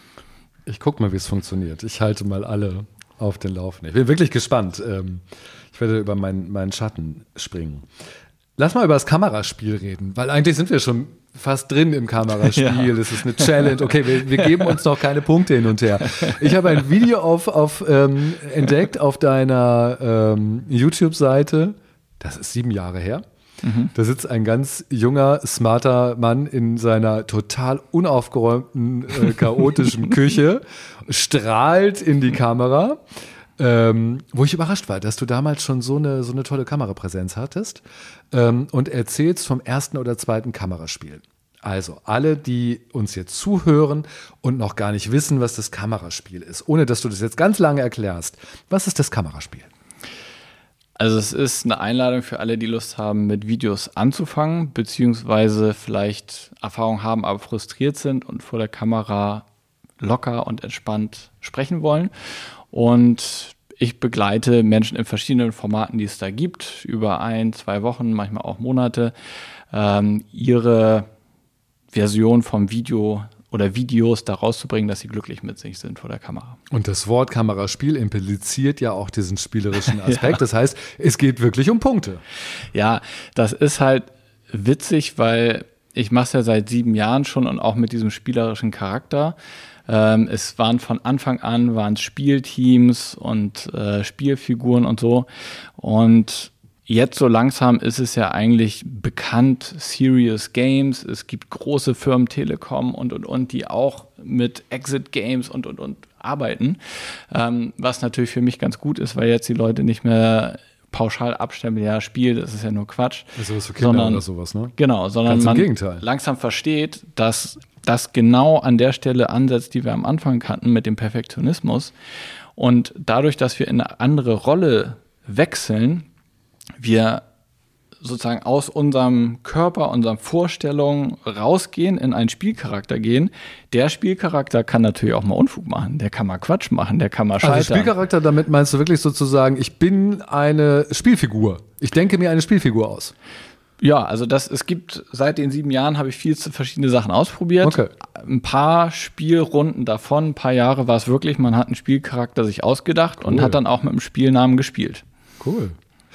Ich halte mal alle auf den Laufenden. Ich bin wirklich gespannt. Ich werde über meinen Schatten springen. Lass mal über das Kameraspiel reden, weil eigentlich sind wir schon fast drin im Kameraspiel. Ja. Das ist eine Challenge. Okay, wir geben uns noch keine Punkte hin und her. Ich habe ein Video entdeckt auf deiner YouTube-Seite. Das ist 7 Jahre her. Mhm. Da sitzt ein ganz junger, smarter Mann in seiner total unaufgeräumten, chaotischen Küche, strahlt in die Kamera. Wo ich überrascht war, dass du damals schon so eine tolle Kamerapräsenz hattest und erzählst vom ersten oder zweiten Kameraspiel. Also alle, die uns jetzt zuhören und noch gar nicht wissen, was das Kameraspiel ist, ohne dass du das jetzt ganz lange erklärst, was ist das Kameraspiel? Also es ist eine Einladung für alle, die Lust haben, mit Videos anzufangen, beziehungsweise vielleicht Erfahrung haben, aber frustriert sind und vor der Kamera locker und entspannt sprechen wollen. Und ich begleite Menschen in verschiedenen Formaten, die es da gibt, über 1-2 Wochen, manchmal auch Monate, ihre Version vom Video oder Videos da rauszubringen, dass sie glücklich mit sich sind vor der Kamera. Und das Wort Kameraspiel impliziert ja auch diesen spielerischen Aspekt. Ja. Das heißt, es geht wirklich um Punkte. Ja, das ist halt witzig, weil ich mache es ja seit 7 Jahren schon und auch mit diesem spielerischen Charakter. Es waren von Anfang an Spielteams und Spielfiguren und so. Und jetzt so langsam ist es ja eigentlich bekannt, Serious Games. Es gibt große Firmen, Telekom und, die auch mit Exit Games und arbeiten. Was natürlich für mich ganz gut ist, weil jetzt die Leute nicht mehr pauschal abstempeln, ja, Spiel, das ist ja nur Quatsch. Das ist sowas für Kinder oder sowas, ne? Genau, sondern man langsam versteht, dass das genau an der Stelle ansetzt, die wir am Anfang hatten mit dem Perfektionismus. Und dadurch, dass wir in eine andere Rolle wechseln, wir sozusagen aus unserem Körper, unseren Vorstellungen rausgehen, in einen Spielcharakter gehen. Der Spielcharakter kann natürlich auch mal Unfug machen, der kann mal Quatsch machen, der kann mal scheitern. Also Spielcharakter, damit meinst du wirklich sozusagen, ich bin eine Spielfigur. Ich denke mir eine Spielfigur aus. Ja, also es gibt seit den 7 Jahren habe ich viele verschiedene Sachen ausprobiert. Okay. Ein paar Spielrunden davon, ein paar Jahre war es wirklich, man hat einen Spielcharakter sich ausgedacht und hat dann auch mit dem Spielnamen gespielt. Cool.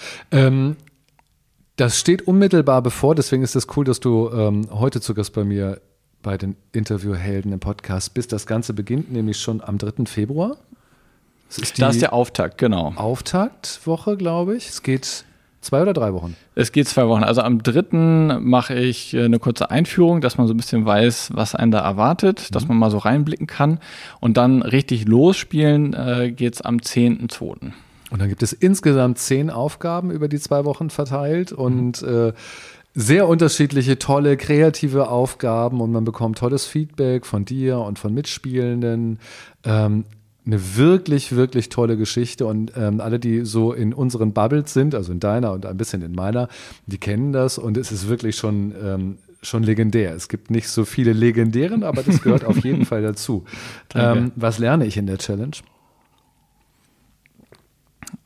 Das steht unmittelbar bevor, deswegen ist es cool, dass du heute zu Gast bei mir bei den Interviewhelden im Podcast bist. Das Ganze beginnt nämlich schon am 3. Februar. Das ist der Auftakt, genau. Auftaktwoche, glaube ich. Es geht 2 oder 3 Wochen? Es geht 2 Wochen. Also am 3. mache ich eine kurze Einführung, dass man so ein bisschen weiß, was einen da erwartet, dass man mal so reinblicken kann. Und dann richtig losspielen geht es am 10.2. Und dann gibt es insgesamt 10 Aufgaben über die 2 Wochen verteilt und sehr unterschiedliche, tolle, kreative Aufgaben und man bekommt tolles Feedback von dir und von Mitspielenden. Eine wirklich, wirklich tolle Geschichte und alle, die so in unseren Bubbles sind, also in deiner und ein bisschen in meiner, die kennen das und es ist wirklich schon legendär. Es gibt nicht so viele legendären, aber das gehört auf jeden Fall dazu. Was lerne ich in der Challenge?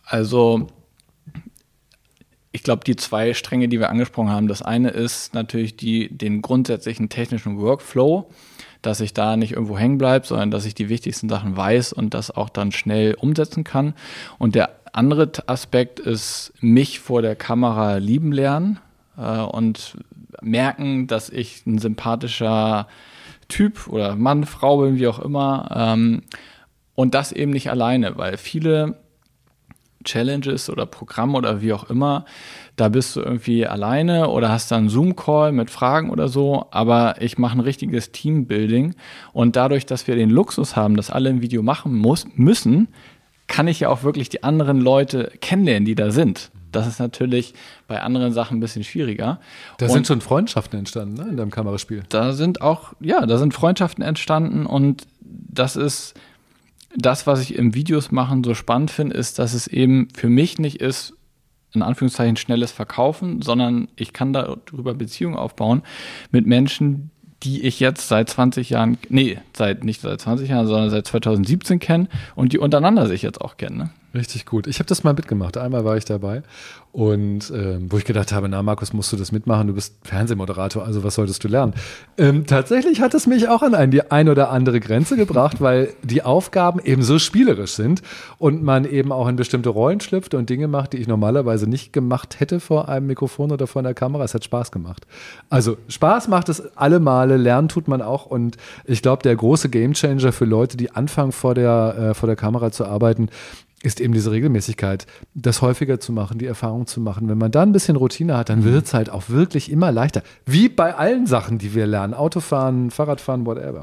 Also ich glaube, die 2 Stränge, die wir angesprochen haben, das eine ist natürlich den grundsätzlichen technischen Workflow, dass ich da nicht irgendwo hängen bleibe, sondern dass ich die wichtigsten Sachen weiß und das auch dann schnell umsetzen kann. Und der andere Aspekt ist, mich vor der Kamera lieben lernen und merken, dass ich ein sympathischer Typ oder Mann, Frau bin, wie auch immer. Und das eben nicht alleine, weil viele Challenges oder Programme oder wie auch immer, da bist du irgendwie alleine oder hast dann einen Zoom-Call mit Fragen oder so, aber ich mache ein richtiges Teambuilding und dadurch, dass wir den Luxus haben, dass alle ein Video machen müssen, kann ich ja auch wirklich die anderen Leute kennenlernen, die da sind. Das ist natürlich bei anderen Sachen ein bisschen schwieriger. Da sind schon Freundschaften entstanden, ne, in deinem Kameraspiel. Da sind Freundschaften entstanden und das ist das, was ich im Videos machen so spannend finde, ist, dass es eben für mich nicht ist, in Anführungszeichen schnelles Verkaufen, sondern ich kann darüber Beziehungen aufbauen mit Menschen, die ich jetzt seit 20 Jahren, nicht seit 20 Jahren, sondern seit 2017 kenne und die untereinander sich jetzt auch kennen. Ne? Richtig gut. Ich habe das mal mitgemacht. Einmal war ich dabei und wo ich gedacht habe, na Markus, musst du das mitmachen? Du bist Fernsehmoderator, also was solltest du lernen? Tatsächlich hat es mich auch an die ein oder andere Grenze gebracht, weil die Aufgaben eben so spielerisch sind und man eben auch in bestimmte Rollen schlüpft und Dinge macht, die ich normalerweise nicht gemacht hätte vor einem Mikrofon oder vor einer Kamera. Es hat Spaß gemacht. Also Spaß macht es alle Male, lernen tut man auch und ich glaube, der große Gamechanger für Leute, die anfangen vor der Kamera zu arbeiten, ist eben diese Regelmäßigkeit, das häufiger zu machen, die Erfahrung zu machen. Wenn man da ein bisschen Routine hat, dann wird es halt auch wirklich immer leichter. Wie bei allen Sachen, die wir lernen. Autofahren, Fahrradfahren, whatever.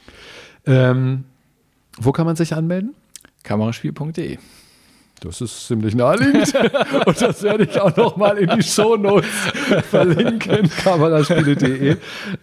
Wo kann man sich anmelden? Kameraspiel.de. Das ist ziemlich naheliegend. Und das werde ich auch noch mal in die Shownotes verlinken, kameraspiele.de.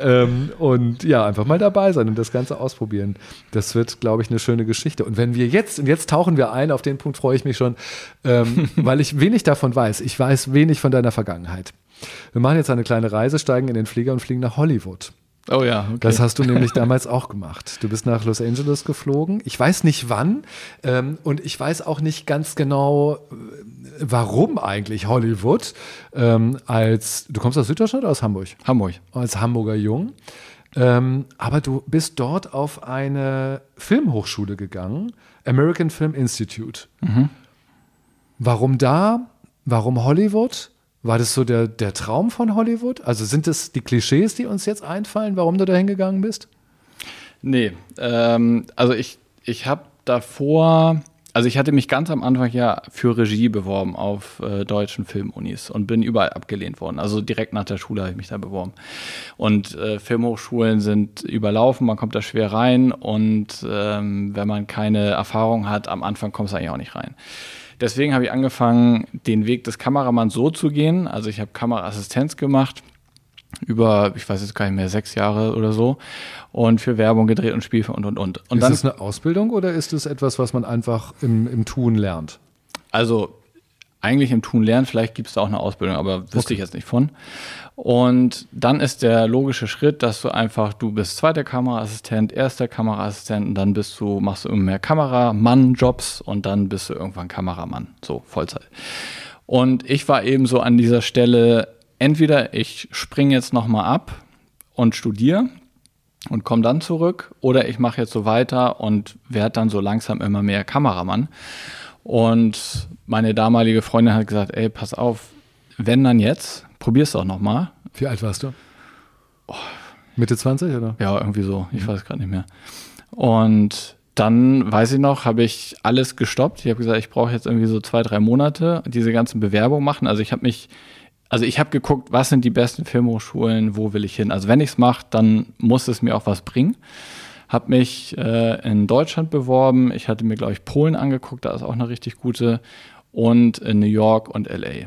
Und ja, einfach mal dabei sein und das Ganze ausprobieren. Das wird, glaube ich, eine schöne Geschichte. Und wenn wir jetzt tauchen wir ein, auf den Punkt freue ich mich schon, weil ich wenig davon weiß. Ich weiß wenig von deiner Vergangenheit. Wir machen jetzt eine kleine Reise, steigen in den Flieger und fliegen nach Hollywood. Oh ja, okay. Das hast du nämlich damals auch gemacht. Du bist nach Los Angeles geflogen. Ich weiß nicht wann und ich weiß auch nicht ganz genau, warum eigentlich Hollywood. Du kommst aus Süddeutschland oder aus Hamburg? Hamburg. Als Hamburger Jung. Aber du bist dort auf eine Filmhochschule gegangen, American Film Institute. Mhm. Warum da? Warum Hollywood? War das so der Traum von Hollywood? Also sind das die Klischees, die uns jetzt einfallen, warum du da hingegangen bist? Nee, also ich habe davor, also ich hatte mich ganz am Anfang ja für Regie beworben auf deutschen Filmunis und bin überall abgelehnt worden. Also direkt nach der Schule habe ich mich da beworben. Und Filmhochschulen sind überlaufen, man kommt da schwer rein und wenn man keine Erfahrung hat, am Anfang kommst du eigentlich auch nicht rein. Deswegen habe ich angefangen, den Weg des Kameramanns so zu gehen. Also ich habe Kameraassistenz gemacht über, ich weiß jetzt gar nicht mehr, 6 Jahre oder so und für Werbung gedreht und Spielfilm und. Ist das eine Ausbildung oder ist es etwas, was man einfach im Tun lernt? Also eigentlich im Tun lernen, vielleicht gibt es da auch eine Ausbildung, aber wüsste ich jetzt nicht von. Und dann ist der logische Schritt, dass du bist zweiter Kameraassistent, erster Kameraassistent und dann machst du immer mehr Kameramann-Jobs und dann bist du irgendwann Kameramann, so Vollzeit. Und ich war eben so an dieser Stelle, entweder ich springe jetzt nochmal ab und studiere und komme dann zurück oder ich mache jetzt so weiter und werde dann so langsam immer mehr Kameramann. Und meine damalige Freundin hat gesagt, ey, pass auf, wenn dann jetzt, probier's doch nochmal. Wie alt warst du? Mitte 20, oder? Ja, irgendwie so, ich weiß gerade nicht mehr. Und dann, weiß ich noch, habe ich alles gestoppt. Ich habe gesagt, ich brauche jetzt irgendwie so 2-3 Monate diese ganzen Bewerbungen machen. Also ich habe geguckt, was sind die besten Filmhochschulen, wo will ich hin. Also wenn ich es mache, dann muss es mir auch was bringen. Habe mich in Deutschland beworben. Ich hatte mir, glaube ich, Polen angeguckt. Da ist auch eine richtig gute. Und in New York und L.A.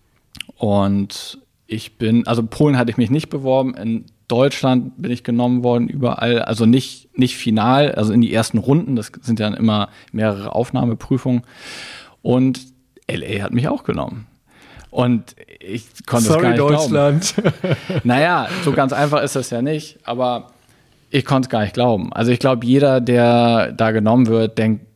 Und Polen hatte ich mich nicht beworben. In Deutschland bin ich genommen worden, überall. Also nicht final, also in die ersten Runden. Das sind ja immer mehrere Aufnahmeprüfungen. Und L.A. hat mich auch genommen. Und ich konnte es gar nicht Deutschland. glauben. Naja, so ganz einfach ist das ja nicht. Aber ich konnte es gar nicht glauben. Also ich glaube, jeder, der da genommen wird, denkt,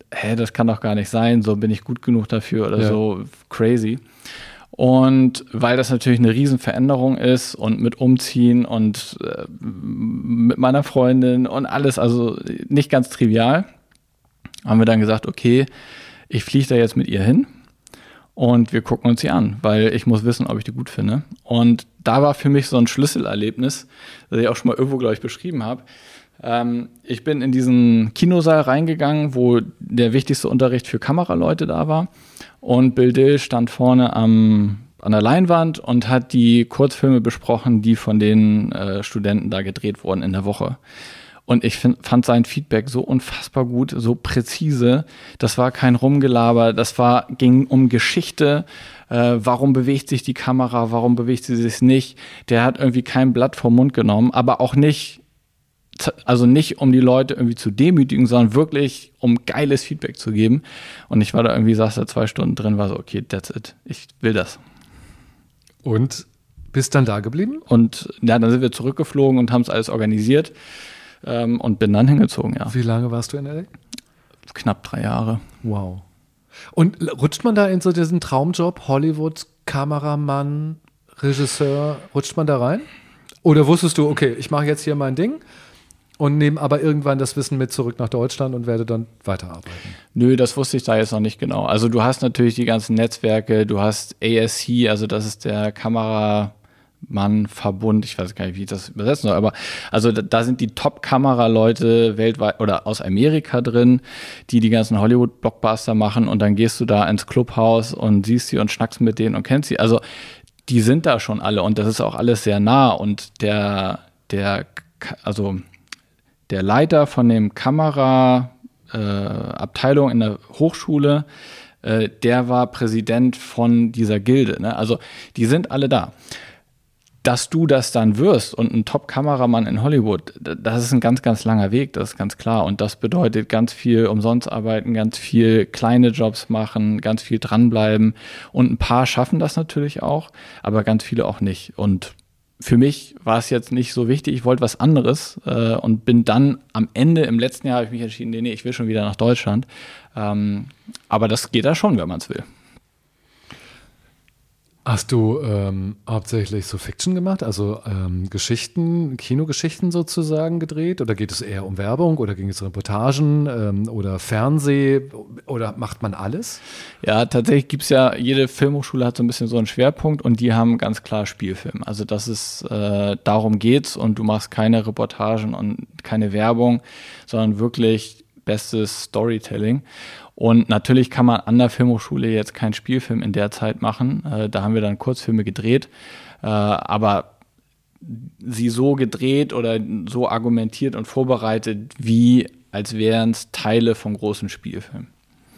das kann doch gar nicht sein, so bin ich gut genug dafür oder so, crazy. Und weil das natürlich eine Riesenveränderung ist und mit Umziehen und mit meiner Freundin und alles, also nicht ganz trivial, haben wir dann gesagt, okay, ich fliege da jetzt mit ihr hin und wir gucken uns sie an, weil ich muss wissen, ob ich die gut finde. Und da war für mich so ein Schlüsselerlebnis, das ich auch schon mal irgendwo, glaube ich, beschrieben habe. Ich bin in diesen Kinosaal reingegangen, wo der wichtigste Unterricht für Kameraleute da war. Und Bill Dill stand vorne an der Leinwand und hat die Kurzfilme besprochen, die von den Studenten da gedreht wurden in der Woche. Und ich fand sein Feedback so unfassbar gut, so präzise. Das war kein Rumgelaber, ging um Geschichte. Warum bewegt sich die Kamera, warum bewegt sie sich nicht? Der hat irgendwie kein Blatt vom Mund genommen, aber auch nicht, also nicht, um die Leute irgendwie zu demütigen, sondern wirklich, um geiles Feedback zu geben. Und ich war da irgendwie, saß da 2 Stunden drin, war so, okay, that's it. Ich will das. Und bist dann da geblieben? Und ja, dann sind wir zurückgeflogen und haben es alles organisiert und bin dann hingezogen, ja. Wie lange warst du in L.A.? Knapp 3 Jahre. Wow. Und rutscht man da in so diesen Traumjob, Hollywood, Kameramann, Regisseur, rutscht man da rein? Oder wusstest du, okay, ich mache jetzt hier mein Ding und nehme aber irgendwann das Wissen mit zurück nach Deutschland und werde dann weiterarbeiten? Nö, das wusste ich da jetzt noch nicht genau. Also du hast natürlich die ganzen Netzwerke, du hast ASC, also das ist der Kameramannverbund, ich weiß gar nicht, wie ich das übersetzen soll, aber also da sind die Top-Kameraleute weltweit oder aus Amerika drin, die ganzen Hollywood-Blockbuster machen und dann gehst du da ins Clubhaus und siehst sie und schnackst mit denen und kennst sie. Also die sind da schon alle und das ist auch alles sehr nah und der Leiter von dem Kameraabteilung in der Hochschule, der war Präsident von dieser Gilde. Ne? Also die sind alle da. Dass du das dann wirst und ein Top-Kameramann in Hollywood, das ist ein ganz, ganz langer Weg, das ist ganz klar. Und das bedeutet ganz viel umsonst arbeiten, ganz viel kleine Jobs machen, ganz viel dranbleiben. Und ein paar schaffen das natürlich auch, aber ganz viele auch nicht. Und für mich war es jetzt nicht so wichtig, ich wollte was anderes und bin dann am Ende, im letzten Jahr habe ich mich entschieden, nee, ich will schon wieder nach Deutschland. Aber das geht da schon, wenn man es will. Hast du hauptsächlich so Fiction gemacht, also Geschichten, Kinogeschichten sozusagen gedreht? Oder geht es eher um Werbung oder ging es um Reportagen oder Fernseh oder macht man alles? Ja, tatsächlich gibt es ja, jede Filmhochschule hat so ein bisschen so einen Schwerpunkt und die haben ganz klar Spielfilm. Also das ist, darum geht's und du machst keine Reportagen und keine Werbung, sondern wirklich bestes Storytelling. Und natürlich kann man an der Filmhochschule jetzt keinen Spielfilm in der Zeit machen. Da haben wir dann Kurzfilme gedreht. Aber sie so gedreht oder so argumentiert und vorbereitet, wie als wären es Teile vom großen Spielfilm.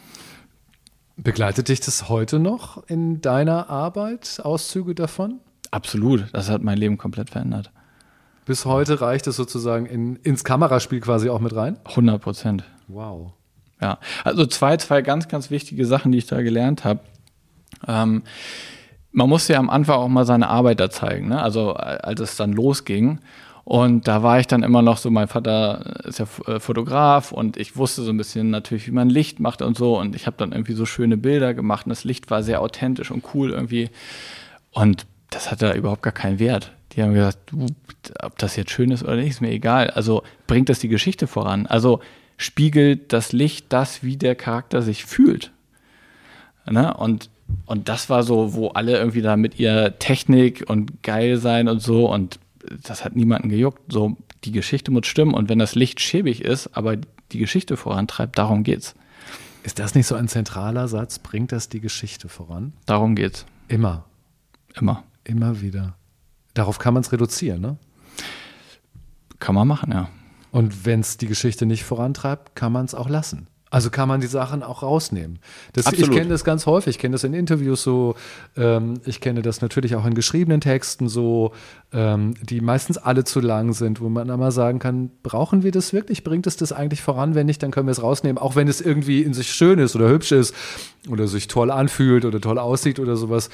Begleitet dich das heute noch in deiner Arbeit, Auszüge davon? Absolut. Das hat mein Leben komplett verändert. Bis heute reicht es sozusagen ins Kameraspiel quasi auch mit rein? 100%. Wow. Ja, also zwei ganz, ganz wichtige Sachen, die ich da gelernt habe. Man muss ja am Anfang auch mal seine Arbeit da zeigen, ne? Also als es dann losging. Und da war ich dann immer noch so, mein Vater ist ja Fotograf und ich wusste so ein bisschen natürlich, wie man Licht macht und so. Und ich habe dann irgendwie so schöne Bilder gemacht und das Licht war sehr authentisch und cool irgendwie. Und das hatte da überhaupt gar keinen Wert. Die haben gesagt, ob das jetzt schön ist oder nicht, ist mir egal. Also bringt das die Geschichte voran. Also spiegelt das Licht das, wie der Charakter sich fühlt. Ne? Und das war so, wo alle irgendwie da mit ihrer Technik und geil sein und so und das hat niemanden gejuckt. So, die Geschichte muss stimmen und wenn das Licht schäbig ist, aber die Geschichte vorantreibt, darum geht's. Ist das nicht so ein zentraler Satz? Bringt das die Geschichte voran? Darum geht's. Immer. Immer. Immer wieder. Darauf kann man es reduzieren, ne? Kann man machen, ja. Und wenn es die Geschichte nicht vorantreibt, kann man es auch lassen. Also kann man die Sachen auch rausnehmen. Ich kenne das ganz häufig, ich kenne das in Interviews so, ich kenne das natürlich auch in geschriebenen Texten so, die meistens alle zu lang sind, wo man einmal sagen kann, brauchen wir das wirklich? Bringt es das eigentlich voran? Wenn nicht, dann können wir es rausnehmen, auch wenn es irgendwie in sich schön ist oder hübsch ist oder sich toll anfühlt oder toll aussieht oder sowas.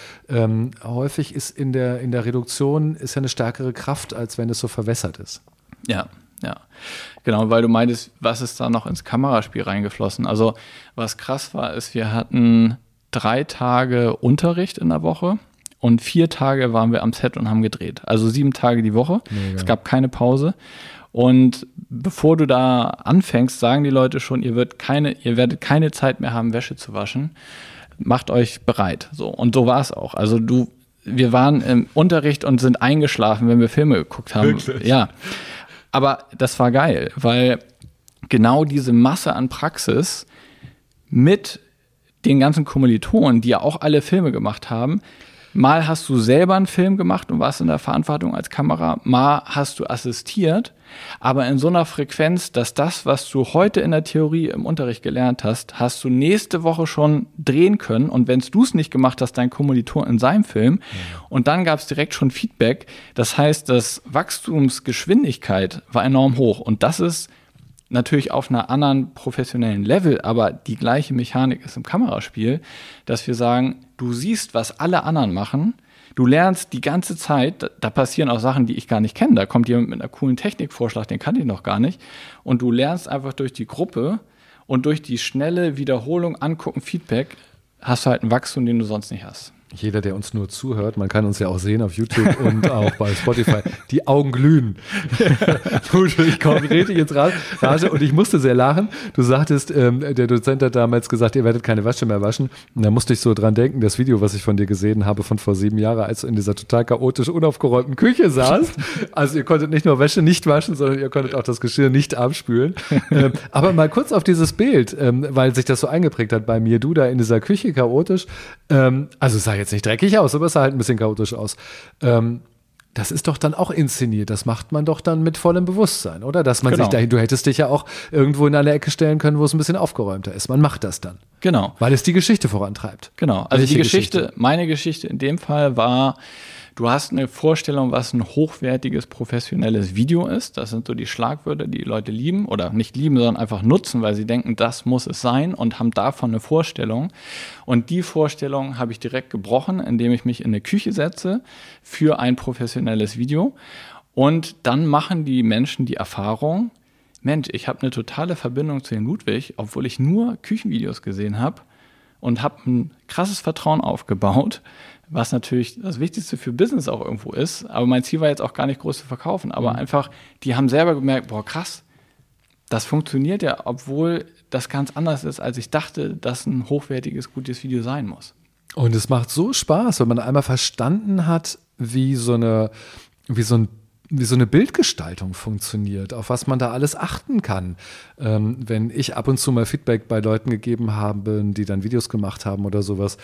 Häufig ist in der Reduktion ist ja eine stärkere Kraft, als wenn es so verwässert ist. Ja, Ja, genau, weil du meintest, was ist da noch ins Kameraspiel reingeflossen? Also was krass war, ist, wir hatten 3 Tage Unterricht in der Woche und 4 Tage waren wir am Set und haben gedreht. Also 7 Tage die Woche. Mega. Es gab keine Pause. Und bevor du da anfängst, sagen die Leute schon, ihr werdet keine Zeit mehr haben, Wäsche zu waschen. Macht euch bereit. So. Und so war es auch. Also wir waren im Unterricht und sind eingeschlafen, wenn wir Filme geguckt haben. Wirklich? Ja. Aber das war geil, weil genau diese Masse an Praxis mit den ganzen Kommilitonen, die ja auch alle Filme gemacht haben, mal hast du selber einen Film gemacht und warst in der Verantwortung als Kamera, mal hast du assistiert, aber in so einer Frequenz, dass das, was du heute in der Theorie im Unterricht gelernt hast, hast du nächste Woche schon drehen können und wenn du es nicht gemacht hast, dein Kommiliton in seinem Film und dann gab es direkt schon Feedback. Das heißt, das Wachstumsgeschwindigkeit war enorm hoch und das ist natürlich auf einer anderen professionellen Level, aber die gleiche Mechanik ist im Kameraspiel, dass wir sagen, du siehst, was alle anderen machen, du lernst die ganze Zeit, da passieren auch Sachen, die ich gar nicht kenne, da kommt jemand mit einer coolen Technikvorschlag, den kannte ich noch gar nicht und du lernst einfach durch die Gruppe und durch die schnelle Wiederholung, Angucken, Feedback, hast du halt ein Wachstum, den du sonst nicht hast. Jeder, der uns nur zuhört, man kann uns ja auch sehen auf YouTube und auch bei Spotify, die Augen glühen. Ich komme richtig ins Rage und ich musste sehr lachen. Du sagtest, der Dozent hat damals gesagt, ihr werdet keine Wäsche mehr waschen. Und da musste ich so dran denken, das Video, was ich von dir gesehen habe von vor 7 Jahren, als du in dieser total chaotisch unaufgeräumten Küche saßt. Also ihr konntet nicht nur Wäsche nicht waschen, sondern ihr konntet auch das Geschirr nicht abspülen. Aber mal kurz auf dieses Bild, weil sich das so eingeprägt hat bei mir. Du da in dieser Küche chaotisch, also es sah jetzt nicht dreckig aus, aber es sah halt ein bisschen chaotisch aus. Das ist doch dann auch inszeniert. Das macht man doch dann mit vollem Bewusstsein, oder? Dass man sich dahin, du hättest dich ja auch irgendwo in eine Ecke stellen können, wo es ein bisschen aufgeräumter ist. Man macht das dann. Genau. Weil es die Geschichte vorantreibt. Genau. Also die Geschichte, meine Geschichte in dem Fall war, du hast eine Vorstellung, was ein hochwertiges, professionelles Video ist. Das sind so die Schlagwörter, die Leute lieben oder nicht lieben, sondern einfach nutzen, weil sie denken, das muss es sein und haben davon eine Vorstellung. Und die Vorstellung habe ich direkt gebrochen, indem ich mich in eine Küche setze für ein professionelles Video. Und dann machen die Menschen die Erfahrung, Mensch, ich habe eine totale Verbindung zu dem Ludwig, obwohl ich nur Küchenvideos gesehen habe und habe ein krasses Vertrauen aufgebaut, was natürlich das Wichtigste für Business auch irgendwo ist. Aber mein Ziel war jetzt auch gar nicht groß zu verkaufen. Aber einfach, die haben selber gemerkt, boah, krass, das funktioniert ja, obwohl das ganz anders ist, als ich dachte, dass ein hochwertiges, gutes Video sein muss. Und es macht so Spaß, wenn man einmal verstanden hat, wie so eine Bildgestaltung funktioniert, auf was man da alles achten kann. Wenn ich ab und zu mal Feedback bei Leuten gegeben habe, die dann Videos gemacht haben oder sowas,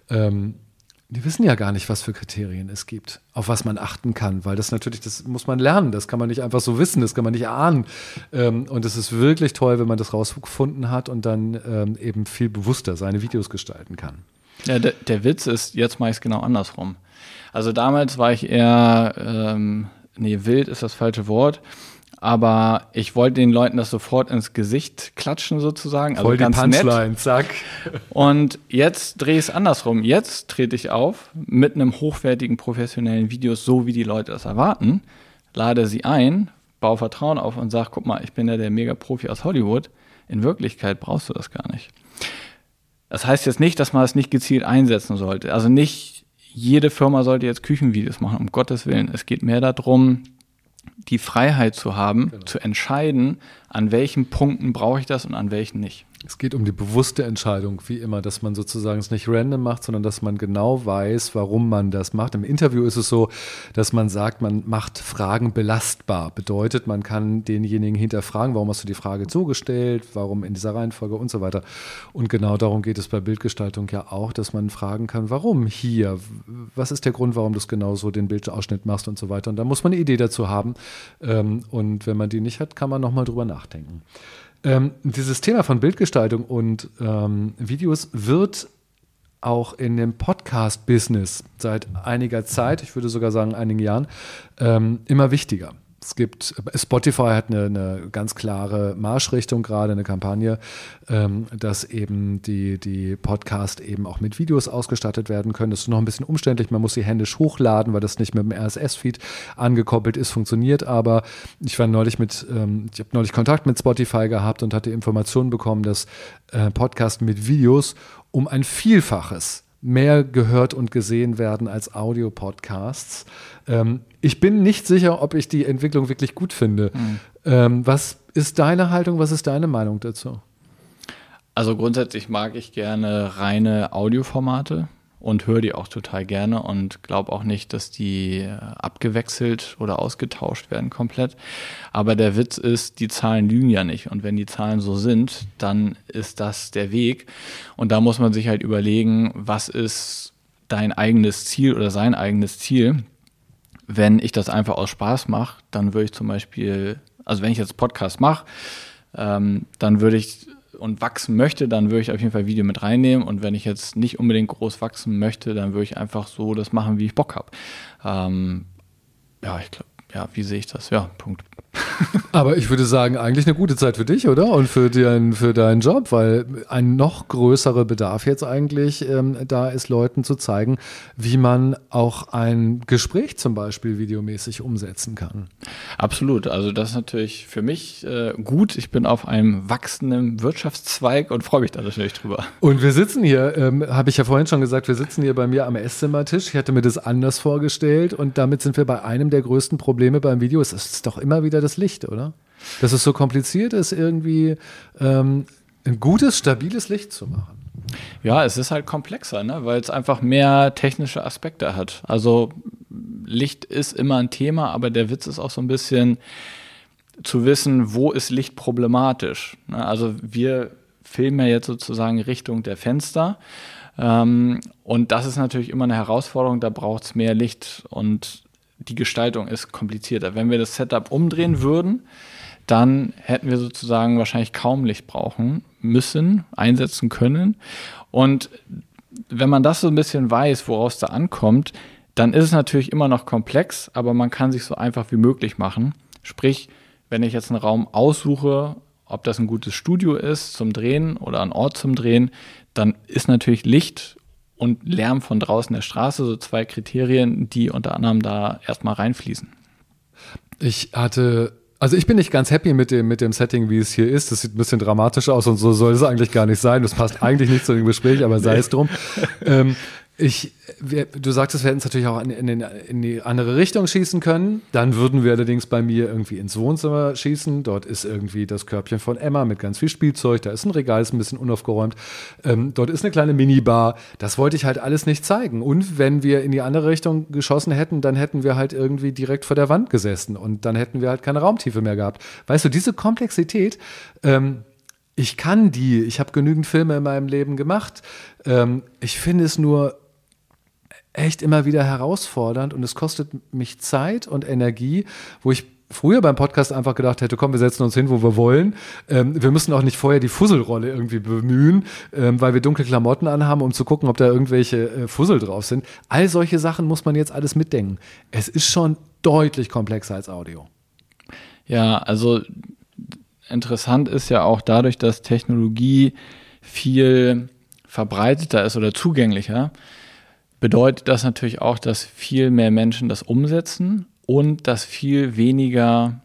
die wissen ja gar nicht, was für Kriterien es gibt, auf was man achten kann, weil das natürlich, das muss man lernen, das kann man nicht einfach so wissen, das kann man nicht ahnen. Und es ist wirklich toll, wenn man das rausgefunden hat und dann eben viel bewusster seine Videos gestalten kann. Ja, der Witz ist, jetzt mache ich es genau andersrum. Also damals war ich eher, wild ist das falsche Wort, aber ich wollte den Leuten das sofort ins Gesicht klatschen sozusagen. Voll also ganz die Punchline, nett. Zack. Und jetzt drehe ich es andersrum. Jetzt trete ich auf mit einem hochwertigen, professionellen Video, so wie die Leute das erwarten, lade sie ein, baue Vertrauen auf und sage, guck mal, ich bin ja der Mega-Profi aus Hollywood. In Wirklichkeit brauchst du das gar nicht. Das heißt jetzt nicht, dass man es nicht gezielt einsetzen sollte. Also nicht jede Firma sollte jetzt Küchenvideos machen, um Gottes Willen. Es geht mehr darum, die Freiheit zu haben, zu entscheiden, an welchen Punkten brauche ich das und an welchen nicht. Es geht um die bewusste Entscheidung, wie immer, dass man sozusagen es nicht random macht, sondern dass man genau weiß, warum man das macht. Im Interview ist es so, dass man sagt, man macht Fragen belastbar. Bedeutet, man kann denjenigen hinterfragen, warum hast du die Frage so gestellt, warum in dieser Reihenfolge und so weiter. Und genau darum geht es bei Bildgestaltung ja auch, dass man fragen kann, warum hier? Was ist der Grund, warum du es genau so den Bildausschnitt machst und so weiter. Und da muss man eine Idee dazu haben. Und wenn man die nicht hat, kann man nochmal drüber nachdenken. Dieses Thema von Bildgestaltung und Videos wird auch in dem Podcast-Business seit einiger Zeit, ich würde sogar sagen einigen Jahren, immer wichtiger. Spotify hat eine ganz klare Marschrichtung gerade, eine Kampagne, dass eben die Podcasts eben auch mit Videos ausgestattet werden können. Das ist noch ein bisschen umständlich, man muss sie händisch hochladen, weil das nicht mit dem RSS-Feed angekoppelt ist, funktioniert aber. Ich habe neulich Kontakt mit Spotify gehabt und hatte Informationen bekommen, dass Podcasts mit Videos um ein Vielfaches mehr gehört und gesehen werden als Audio-Podcasts. Ich bin nicht sicher, ob ich die Entwicklung wirklich gut finde. Was ist deine Haltung, was ist deine Meinung dazu? Also grundsätzlich mag ich gerne reine Audioformate und höre die auch total gerne und glaube auch nicht, dass die abgewechselt oder ausgetauscht werden komplett. Aber der Witz ist, die Zahlen lügen ja nicht. Und wenn die Zahlen so sind, dann ist das der Weg. Und da muss man sich halt überlegen, was ist dein eigenes Ziel oder sein eigenes Ziel. Wenn ich das einfach aus Spaß mache, dann würde ich zum Beispiel, also wenn ich jetzt Podcast mache, dann würde ich und wachsen möchte, dann würde ich auf jeden Fall Video mit reinnehmen. Und wenn ich jetzt nicht unbedingt groß wachsen möchte, dann würde ich einfach so das machen, wie ich Bock habe. Ich glaube, wie sehe ich das? Ja, Punkt. Aber ich würde sagen, eigentlich eine gute Zeit für dich, oder? Und für deinen Job, weil ein noch größerer Bedarf jetzt eigentlich da ist, Leuten zu zeigen, wie man auch ein Gespräch zum Beispiel videomäßig umsetzen kann. Absolut. Also das ist natürlich für mich gut. Ich bin auf einem wachsenden Wirtschaftszweig und freue mich da natürlich drüber. Und wir sitzen hier, habe ich ja vorhin schon gesagt, wir sitzen hier bei mir am Esszimmertisch. Ich hätte mir das anders vorgestellt und damit sind wir bei einem der größten Probleme beim Video. Es ist doch immer wieder das Licht, oder? Dass es so kompliziert ist, irgendwie ein gutes, stabiles Licht zu machen. Ja, es ist halt komplexer, ne? Weil es einfach mehr technische Aspekte hat. Also Licht ist immer ein Thema, aber der Witz ist auch so ein bisschen zu wissen, wo ist Licht problematisch. Ne? Also wir filmen ja jetzt sozusagen Richtung der Fenster und das ist natürlich immer eine Herausforderung, da braucht es mehr Licht und die Gestaltung ist komplizierter. Wenn wir das Setup umdrehen würden, dann hätten wir sozusagen wahrscheinlich kaum Licht brauchen müssen, einsetzen können. Und wenn man das so ein bisschen weiß, woraus es da ankommt, dann ist es natürlich immer noch komplex, aber man kann sich so einfach wie möglich machen. Sprich, wenn ich jetzt einen Raum aussuche, ob das ein gutes Studio ist zum Drehen oder ein Ort zum Drehen, dann ist natürlich Licht und Lärm von draußen der Straße, so zwei Kriterien, die unter anderem da erstmal reinfließen. Ich bin nicht ganz happy mit dem Setting, wie es hier ist. Das sieht ein bisschen dramatisch aus und so soll es eigentlich gar nicht sein. Das passt eigentlich nicht zu dem Gespräch, aber sei es drum. Du sagtest, wir hätten es natürlich auch in die andere Richtung schießen können. Dann würden wir allerdings bei mir irgendwie ins Wohnzimmer schießen. Dort ist irgendwie das Körbchen von Emma mit ganz viel Spielzeug. Da ist ein Regal, ist ein bisschen unaufgeräumt. Dort ist eine kleine Minibar. Das wollte ich halt alles nicht zeigen. Und wenn wir in die andere Richtung geschossen hätten, dann hätten wir halt irgendwie direkt vor der Wand gesessen. Und dann hätten wir halt keine Raumtiefe mehr gehabt. Weißt du, diese Komplexität, ich habe genügend Filme in meinem Leben gemacht. Ich finde es nur echt immer wieder herausfordernd und es kostet mich Zeit und Energie, wo ich früher beim Podcast einfach gedacht hätte, komm, wir setzen uns hin, wo wir wollen. Wir müssen auch nicht vorher die Fusselrolle irgendwie bemühen, weil wir dunkle Klamotten anhaben, um zu gucken, ob da irgendwelche Fussel drauf sind. All solche Sachen muss man jetzt alles mitdenken. Es ist schon deutlich komplexer als Audio. Ja, also interessant ist ja auch dadurch, dass Technologie viel verbreiteter ist oder zugänglicher, bedeutet das natürlich auch, dass viel mehr Menschen das umsetzen und dass viel weniger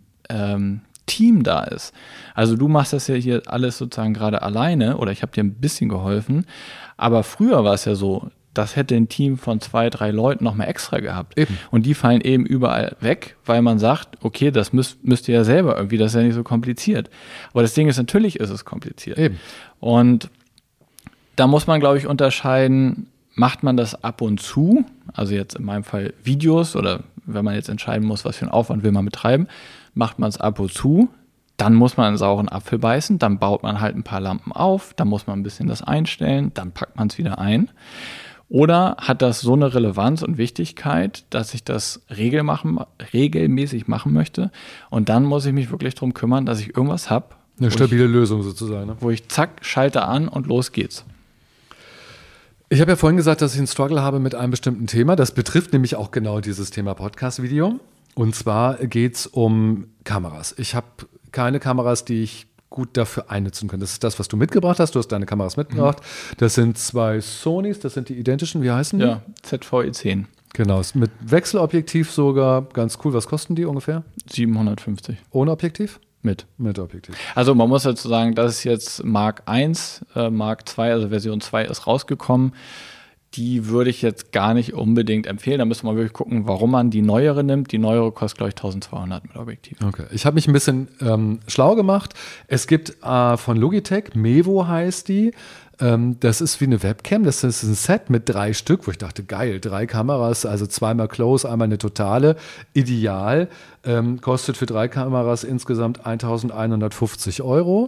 Team da ist. Also du machst das ja hier alles sozusagen gerade alleine oder ich habe dir ein bisschen geholfen, aber früher war es ja so, das hätte ein Team von 2, 3 Leuten noch mal extra gehabt. Eben. Und die fallen eben überall weg, weil man sagt, okay, das müsst ihr ja selber irgendwie, das ist ja nicht so kompliziert. Aber das Ding ist, natürlich ist es kompliziert. Eben. Und da muss man, glaube ich, unterscheiden, macht man das ab und zu, also jetzt in meinem Fall Videos oder wenn man jetzt entscheiden muss, was für einen Aufwand will man betreiben, macht man es ab und zu, dann muss man einen sauren Apfel beißen, dann baut man halt ein paar Lampen auf, dann muss man ein bisschen das einstellen, dann packt man es wieder ein. Oder hat das so eine Relevanz und Wichtigkeit, dass ich das regelmäßig machen möchte und dann muss ich mich wirklich darum kümmern, dass ich irgendwas habe. Eine stabile Lösung sozusagen. Ne? Wo ich zack, schalte an und los geht's. Ich habe ja vorhin gesagt, dass ich einen Struggle habe mit einem bestimmten Thema. Das betrifft nämlich auch genau dieses Thema Podcast-Video. Und zwar geht es um Kameras. Ich habe keine Kameras, die ich gut dafür einnutzen kann. Das ist das, was du mitgebracht hast. Du hast deine Kameras mitgebracht. Das sind 2 Sonys, das sind die identischen. Wie heißen die? Ja, ZVE10. Genau, ist mit Wechselobjektiv sogar. Ganz cool. Was kosten die ungefähr? 750. Ohne Objektiv? Mit. Mit Objektiv. Also man muss dazu sagen, das ist jetzt Mark 1, Mark 2, also Version 2 ist rausgekommen. Die würde ich jetzt gar nicht unbedingt empfehlen. Da müsste man wirklich gucken, warum man die neuere nimmt. Die neuere kostet, glaube ich, 1200 mit Objektiv. Okay, ich habe mich ein bisschen schlau gemacht. Es gibt von Logitech, Mevo heißt die. Das ist wie eine Webcam. Das ist ein Set mit 3 Stück, wo ich dachte, geil, 3 Kameras, also 2-mal Close, einmal eine Totale. Ideal. Kostet für 3 Kameras insgesamt 1.150 €.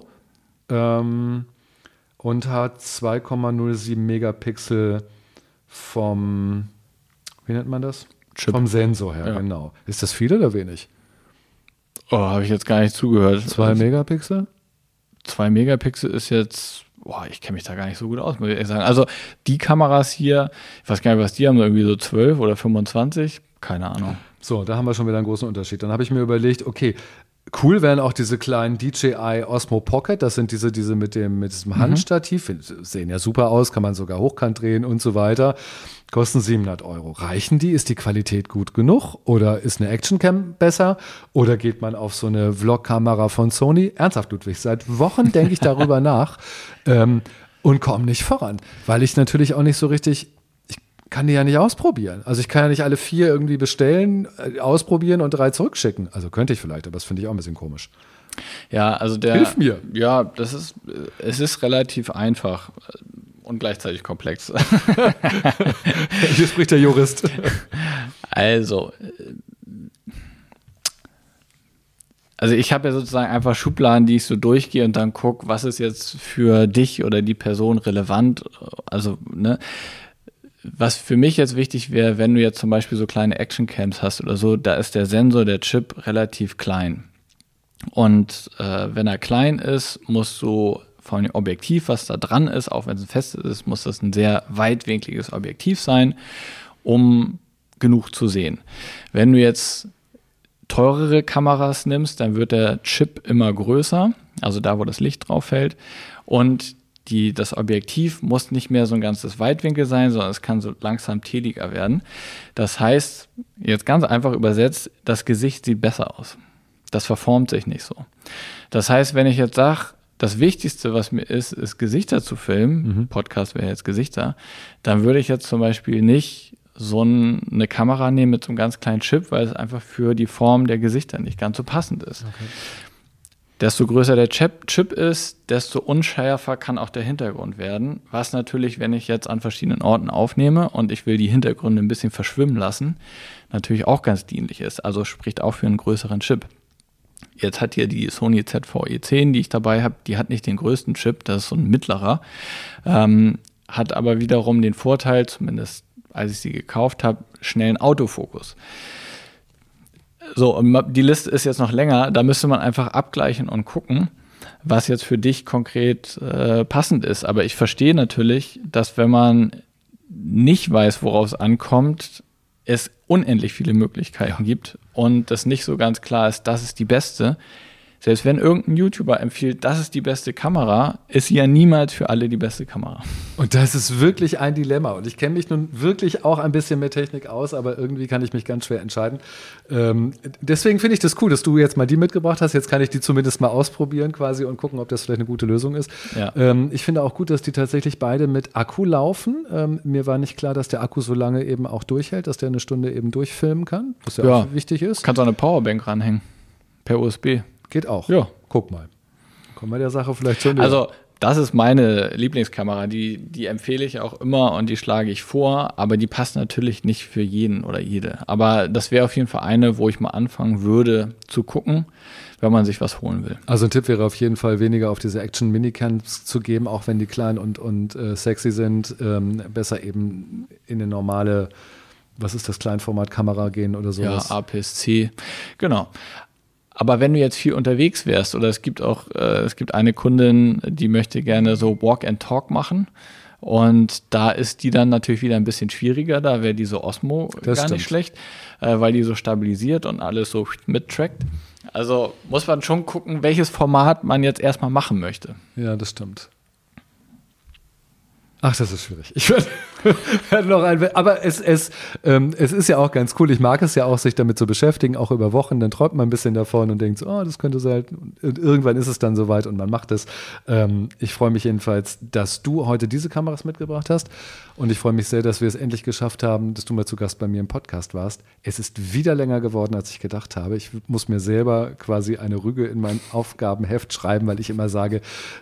Und hat 2,07 Megapixel vom, wie nennt man das? Chip. Vom Sensor her, Ja. genau. Ist das viel oder wenig? Oh, habe ich jetzt gar nicht zugehört. 2 Megapixel? 2 Megapixel ist jetzt, ich kenne mich da gar nicht so gut aus, muss ich ehrlich sagen. Also die Kameras hier, ich weiß gar nicht, was die haben, irgendwie so 12 oder 25, keine Ahnung. So, da haben wir schon wieder einen großen Unterschied. Dann habe ich mir überlegt, okay, cool wären auch diese kleinen DJI Osmo Pocket, das sind diese mit diesem Handstativ, sehen ja super aus, kann man sogar hochkant drehen und so weiter, kosten 700 €. Reichen die? Ist die Qualität gut genug? Oder ist eine Actioncam besser? Oder geht man auf so eine Vlog-Kamera von Sony? Ernsthaft, Ludwig, seit Wochen denke ich darüber nach und komme nicht voran, weil ich natürlich auch nicht so richtig, kann die ja nicht ausprobieren. Also ich kann ja nicht alle 4 irgendwie bestellen, ausprobieren und 3 zurückschicken. Also könnte ich vielleicht, aber das finde ich auch ein bisschen komisch. Ja, also Hilf mir. Ja, es ist relativ einfach und gleichzeitig komplex. Hier spricht der Jurist. Also ich habe ja sozusagen einfach Schubladen, die ich so durchgehe und dann gucke, was ist jetzt für dich oder die Person relevant. Also, ne? Was für mich jetzt wichtig wäre, wenn du jetzt zum Beispiel so kleine Actioncams hast oder so, da ist der Sensor, der Chip relativ klein. Und wenn er klein ist, musst du von dem Objektiv, was da dran ist, auch wenn es ein festes ist, muss das ein sehr weitwinkliges Objektiv sein, um genug zu sehen. Wenn du jetzt teurere Kameras nimmst, dann wird der Chip immer größer, also da, wo das Licht drauf fällt. Und das Objektiv muss nicht mehr so ein ganzes Weitwinkel sein, sondern es kann so langsam teliger werden. Das heißt, jetzt ganz einfach übersetzt, das Gesicht sieht besser aus. Das verformt sich nicht so. Das heißt, wenn ich jetzt sage, das Wichtigste, was mir ist Gesichter zu filmen, Podcast wäre jetzt Gesichter, dann würde ich jetzt zum Beispiel nicht so eine Kamera nehmen mit so einem ganz kleinen Chip, weil es einfach für die Form der Gesichter nicht ganz so passend ist. Okay. Desto größer der Chip ist, desto unschärfer kann auch der Hintergrund werden, was natürlich, wenn ich jetzt an verschiedenen Orten aufnehme und ich will die Hintergründe ein bisschen verschwimmen lassen, natürlich auch ganz dienlich ist. Also spricht auch für einen größeren Chip. Jetzt hat hier die Sony ZVE10, die ich dabei habe, die hat nicht den größten Chip, das ist so ein mittlerer, hat aber wiederum den Vorteil, zumindest als ich sie gekauft habe, schnellen Autofokus. So, und die Liste ist jetzt noch länger, da müsste man einfach abgleichen und gucken, was jetzt für dich konkret passend ist. Aber ich verstehe natürlich, dass wenn man nicht weiß, worauf es ankommt, es unendlich viele Möglichkeiten gibt und das nicht so ganz klar ist, das ist die beste. Selbst wenn irgendein YouTuber empfiehlt, das ist die beste Kamera, ist sie ja niemals für alle die beste Kamera. Und das ist wirklich ein Dilemma. Und ich kenne mich nun wirklich auch ein bisschen mit Technik aus, aber irgendwie kann ich mich ganz schwer entscheiden. Deswegen finde ich das cool, dass du jetzt mal die mitgebracht hast. Jetzt kann ich die zumindest mal ausprobieren quasi und gucken, ob das vielleicht eine gute Lösung ist. Ja. Ich finde auch gut, dass die tatsächlich beide mit Akku laufen. Mir war nicht klar, dass der Akku so lange eben auch durchhält, dass der eine Stunde eben durchfilmen kann, was ja auch wichtig ist. Kannst auch eine Powerbank ranhängen, per USB. Geht auch. Ja. Guck mal. Kommen wir der Sache vielleicht schon. Also, das ist meine Lieblingskamera. Die empfehle ich auch immer und die schlage ich vor, aber die passt natürlich nicht für jeden oder jede. Aber das wäre auf jeden Fall eine, wo ich mal anfangen würde zu gucken, wenn man sich was holen will. Also ein Tipp wäre auf jeden Fall, weniger auf diese Action-Minicams zu geben, auch wenn die klein und sexy sind. Besser eben in eine normale, was ist das, Kleinformat-Kamera gehen oder sowas. Ja, APS-C, genau. Aber wenn du jetzt viel unterwegs wärst oder es gibt eine Kundin, die möchte gerne so Walk and Talk machen, Und da ist die dann natürlich wieder ein bisschen schwieriger. Da wäre diese Osmo gar nicht schlecht, weil die so stabilisiert und alles so mittrackt. Also muss man schon gucken, welches Format man jetzt erstmal machen möchte. Ja, das stimmt. Ach, das ist schwierig. Ich werde noch aber es ist ja auch ganz cool. Ich mag es ja auch, sich damit zu beschäftigen, auch über Wochen. Dann träumt man ein bisschen davon und denkt so, oh, das könnte sein. Und irgendwann ist es dann soweit und man macht es. Ich freue mich jedenfalls, dass du heute diese Kameras mitgebracht hast. Und ich freue mich sehr, dass wir es endlich geschafft haben, dass du mal zu Gast bei mir im Podcast warst. Es ist wieder länger geworden, als ich gedacht habe. Ich muss mir selber quasi eine Rüge in mein Aufgabenheft schreiben, weil ich immer sage,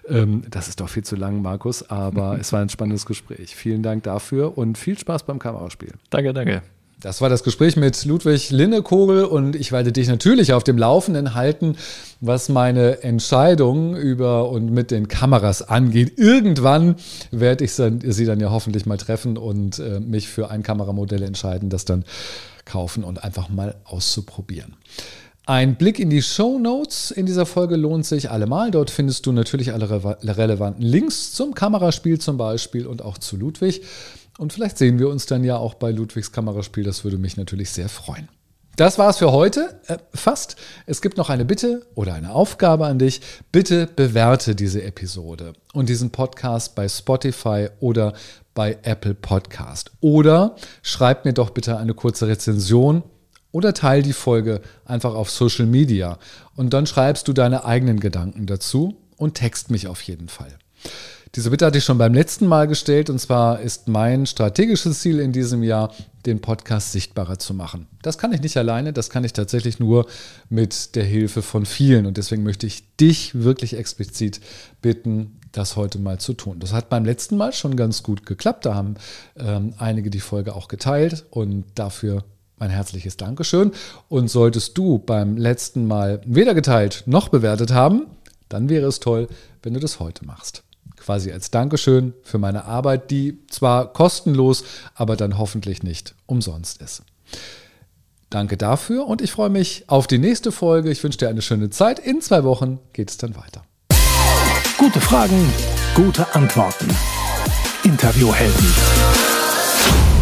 das ist doch viel zu lang, Markus. Aber es war ein spannendes Gespräch. Vielen Dank dafür und viel Spaß beim Kameraspiel. Danke, danke. Das war das Gespräch mit Ludwig Linnekogel und ich werde dich natürlich auf dem Laufenden halten, was meine Entscheidung über und mit den Kameras angeht. Irgendwann werde ich sie dann ja hoffentlich mal treffen und mich für ein Kameramodell entscheiden, das dann kaufen und einfach mal auszuprobieren. Ein Blick in die Shownotes in dieser Folge lohnt sich allemal. Dort findest du natürlich alle relevanten Links zum Kameraspiel zum Beispiel und auch zu Ludwig. Und vielleicht sehen wir uns dann ja auch bei Ludwigs Kameraspiel. Das würde mich natürlich sehr freuen. Das war's für heute. Fast. Es gibt noch eine Bitte oder eine Aufgabe an dich. Bitte bewerte diese Episode und diesen Podcast bei Spotify oder bei Apple Podcast. Oder schreib mir doch bitte eine kurze Rezension oder teile die Folge einfach auf Social Media. Und dann schreibst du deine eigenen Gedanken dazu und text mich auf jeden Fall. Diese Bitte hatte ich schon beim letzten Mal gestellt und zwar ist mein strategisches Ziel in diesem Jahr, den Podcast sichtbarer zu machen. Das kann ich nicht alleine, das kann ich tatsächlich nur mit der Hilfe von vielen und deswegen möchte ich dich wirklich explizit bitten, das heute mal zu tun. Das hat beim letzten Mal schon ganz gut geklappt, da haben einige die Folge auch geteilt und dafür mein herzliches Dankeschön. Und solltest du beim letzten Mal weder geteilt noch bewertet haben, dann wäre es toll, wenn du das heute machst. Quasi als Dankeschön für meine Arbeit, die zwar kostenlos, aber dann hoffentlich nicht umsonst ist. Danke dafür und ich freue mich auf die nächste Folge. Ich wünsche dir eine schöne Zeit. In 2 Wochen geht es dann weiter. Gute Fragen, gute Antworten. Interviewhelden.